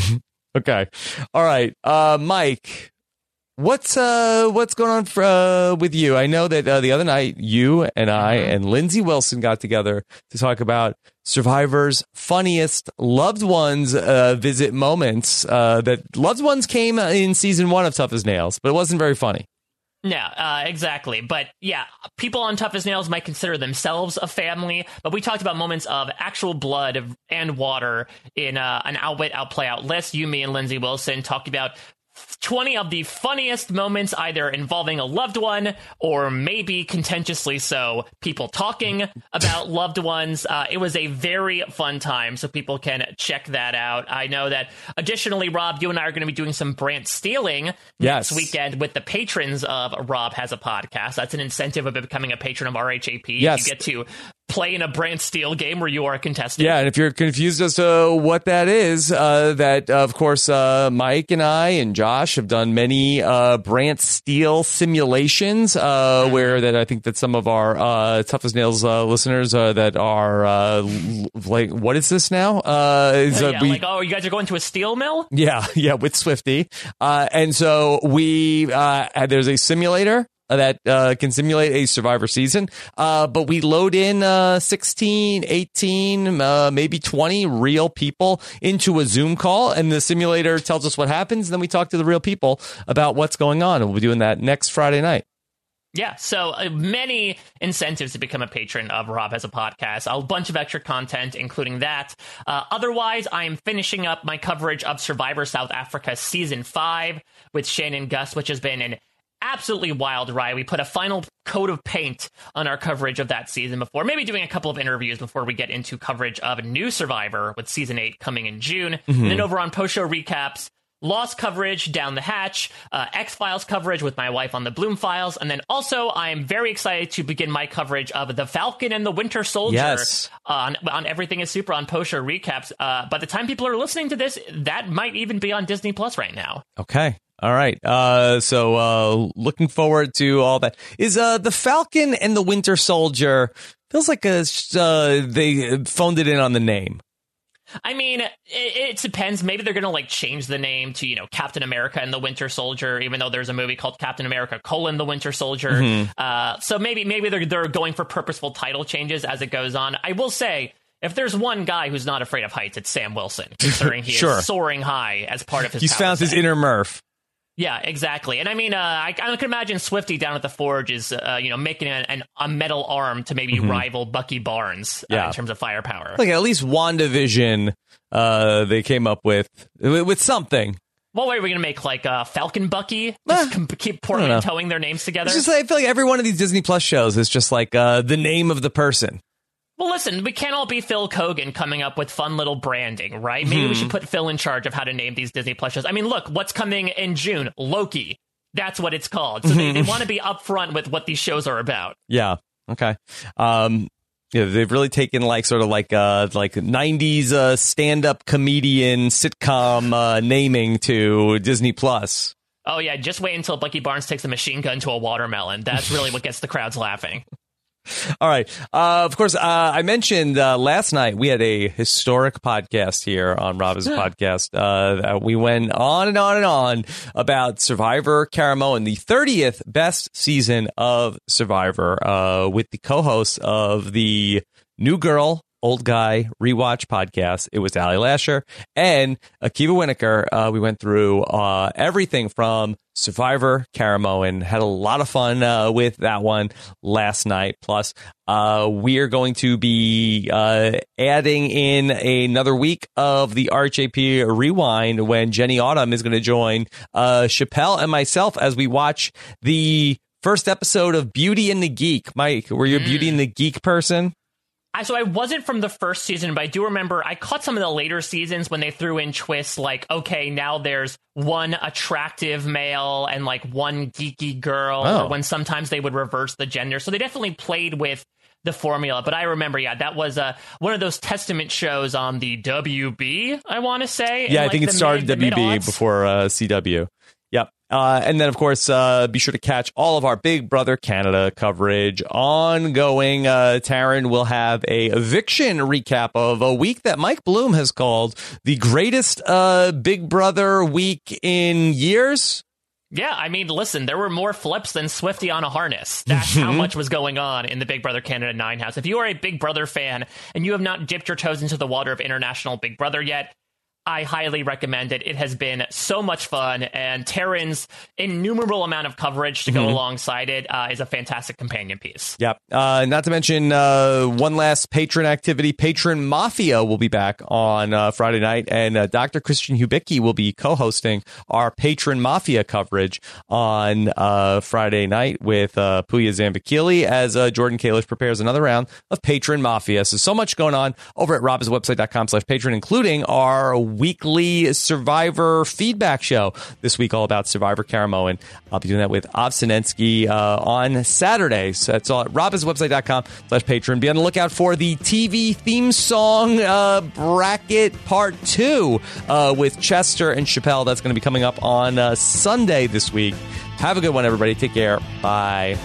Okay. All right. Uh, Mike, what's uh, what's going on for, uh, with you? I know that uh, the other night you and I and Lindsay Wilson got together to talk about Survivor's funniest loved ones uh, visit moments. Uh, that loved ones came in season one of Tough as Nails, but it wasn't very funny. No, uh, exactly. But yeah, people on Tough as Nails might consider themselves a family, but we talked about moments of actual blood and water in uh, an Outwit, Outplay, Out list. You, me, and Lindsay Wilson talked about twenty of the funniest moments, either involving a loved one or maybe contentiously so, people talking about loved ones. Uh, it was a very fun time, so people can check that out. I know that additionally, Rob, you and I are going to be doing some Brant stealing Yes. next weekend with the patrons of Rob Has a Podcast. That's an incentive of becoming a patron of R H A P. Yes. You get to play in a Brant Steele game where you are a contestant. Yeah, and if you're confused as to what that is, uh, that, uh, of course, uh, Mike and I and Josh have done many uh, Brant Steele simulations uh, where that I think that some of our uh, Tough as Nails uh, listeners uh, that are uh, l- like, what is this now? Uh, is, uh, yeah, we- like, oh, you guys are going to a steel mill? Yeah, yeah, with Swifty. Uh, and so we, uh, there's a simulator that uh, can simulate a Survivor season, uh, but we load in uh, sixteen, eighteen, uh, maybe twenty real people into a Zoom call, and the simulator tells us what happens, and then we talk to the real people about what's going on, and we'll be doing that next Friday night. Yeah, so uh, many incentives to become a patron of Rob Has a Podcast. A bunch of extra content, including that. Uh, otherwise, I am finishing up my coverage of Survivor South Africa Season five with Shannon Gus, which has been an absolutely wild ride. We put a final coat of paint on our coverage of that season before maybe doing a couple of interviews before we get into coverage of New Survivor with Season eight coming in June. Mhm. And then over on post-show recaps, Lost coverage, Down the Hatch, uh, X-Files coverage with my wife on the Bloom Files, and then also I am very excited to begin my coverage of The Falcon and the Winter Soldier Yes. on, on Everything is Super on post-show recaps. Uh, by the time people are listening to this, that might even be on Disney Plus right now. Okay. All right. Uh, so uh, looking forward to all that. Is uh, the Falcon and the Winter Soldier feels like a, uh, they phoned it in on the name. I mean, it, it depends. Maybe they're going to like change the name to, you know, Captain America and the Winter Soldier, even though there's a movie called Captain America colon the Winter Soldier. Mhm. Uh, so maybe maybe they're they're going for purposeful title changes as it goes on. I will say, if there's one guy who's not afraid of heights, it's Sam Wilson, considering he Sure. is soaring high as part of his He's power found his set. inner Murph. Yeah, exactly. And I mean, uh, I, I can imagine Swifty down at the Forge is, uh, you know, making an, an, a metal arm to maybe Mhm. rival Bucky Barnes uh, Yeah. in terms of firepower. Like at least WandaVision, uh, they came up with with something. What way are we going to make, like, uh, Falcon Bucky? Just com- keep I don't know. portmanteauing their names together? It's just like, I feel like every one of these Disney Plus shows is just like uh, the name of the person. Well, listen, we can't all be Phil Kogan coming up with fun little branding, right? Maybe we Mhm. should put Phil in charge of how to name these Disney Plus shows. I mean, look, what's coming in June? Loki. That's what it's called. So they, they Mhm. want to be upfront with what these shows are about. Yeah. Okay. Um, yeah, they've really taken like sort of like uh like nineties uh stand up comedian sitcom uh, naming to Disney Plus. Oh, yeah, just wait until Bucky Barnes takes a machine gun to a watermelon. That's really what gets the crowds laughing. All right. Uh, of course, uh, I mentioned uh, last night we had a historic podcast here on Rob's podcast. Uh, we went on and on and on about Survivor Caramel and the thirtieth best season of Survivor uh, with the co-hosts of the New Girl, Old Guy Rewatch podcast. It was Ali Lasher and Akiva Winokur. Uh, we went through uh, everything from Survivor Caramel and had a lot of fun uh, with that one last night. Plus, uh, we are going to be uh, adding in another week of the R H A P Rewind when Jenny Autumn is going to join uh, Chappelle and myself as we watch the first episode of Beauty and the Geek. Mike, were you a Beauty and the Geek person? I, so I wasn't from the first season, but I do remember I caught some of the later seasons when they threw in twists like, okay, now there's one attractive male and like one geeky girl, Oh. or when sometimes they would reverse the gender. So they definitely played with the formula. But I remember, yeah, that was uh, one of those testament shows on the W B, I want to say. Yeah, in, I think like, it the started mid- the W B mid-aughts. before uh, C W. Yep. Uh, and then, of course, uh, be sure to catch all of our Big Brother Canada coverage ongoing. Uh, Taryn will have a eviction recap of a week that Mike Bloom has called the greatest uh, Big Brother week in years. Yeah, I mean, listen, there were more flips than Swifty on a harness. That's how much was going on in the Big Brother Canada nine house. If you are a Big Brother fan and you have not dipped your toes into the water of International Big Brother yet, I highly recommend it. It has been so much fun, and Taryn's innumerable amount of coverage to go Mhm. alongside it uh, is a fantastic companion piece. Yep. Uh, not to mention uh, one last patron activity. Patron Mafia will be back on uh, Friday night, and uh, Doctor Christian Hubicki will be co-hosting our Patron Mafia coverage on uh, Friday night with uh, Puya Zambakili as uh, Jordan Kalish prepares another round of Patron Mafia. So, so much going on over at robhasawebsite.com slash patron, including our weekly Survivor feedback show this week, all about Survivor Caramel, and I'll be doing that with Av Sinensky uh, on Saturday. So that's all at robhasawebsite.com slash patron. Be on the lookout for the T V theme song uh, bracket part two uh, with Chester and Chappelle. That's going to be coming up on uh, Sunday this week. Have a good one, everybody. Take care. Bye.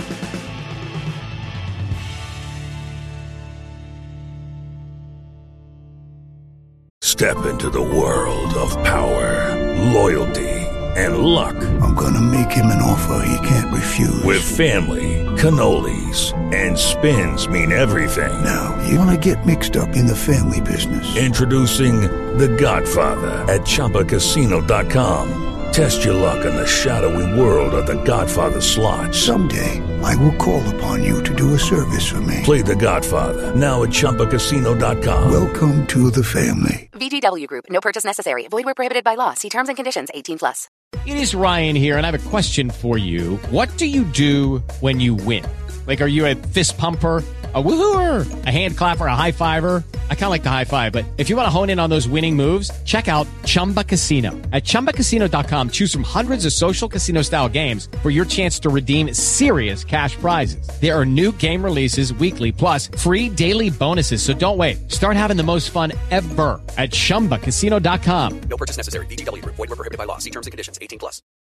Step into the world of power, loyalty, and luck. I'm gonna make him an offer he can't refuse. With family, cannolis, and spins mean everything. Now, you wanna get mixed up in the family business. Introducing The Godfather at Chumba Casino dot com. Test your luck in the shadowy world of The Godfather slot. Someday, I will call upon you to do a service for me. Play The Godfather now at Chumba Casino dot com. Welcome to the family. V G W Group. No purchase necessary. Void where prohibited by law. See terms and conditions. eighteen plus. It is Ryan here, and I have a question for you. What do you do when you win? Like, are you a fist pumper, a woohooer, a hand clapper, a high fiver? I kind of like the high five, but if you want to hone in on those winning moves, check out Chumba Casino. At Chumba Casino dot com, choose from hundreds of social casino-style games for your chance to redeem serious cash prizes. There are new game releases weekly, plus free daily bonuses. So don't wait. Start having the most fun ever at Chumba Casino dot com. No purchase necessary. V G W Group. Void where prohibited by law. See terms and conditions. eighteen plus.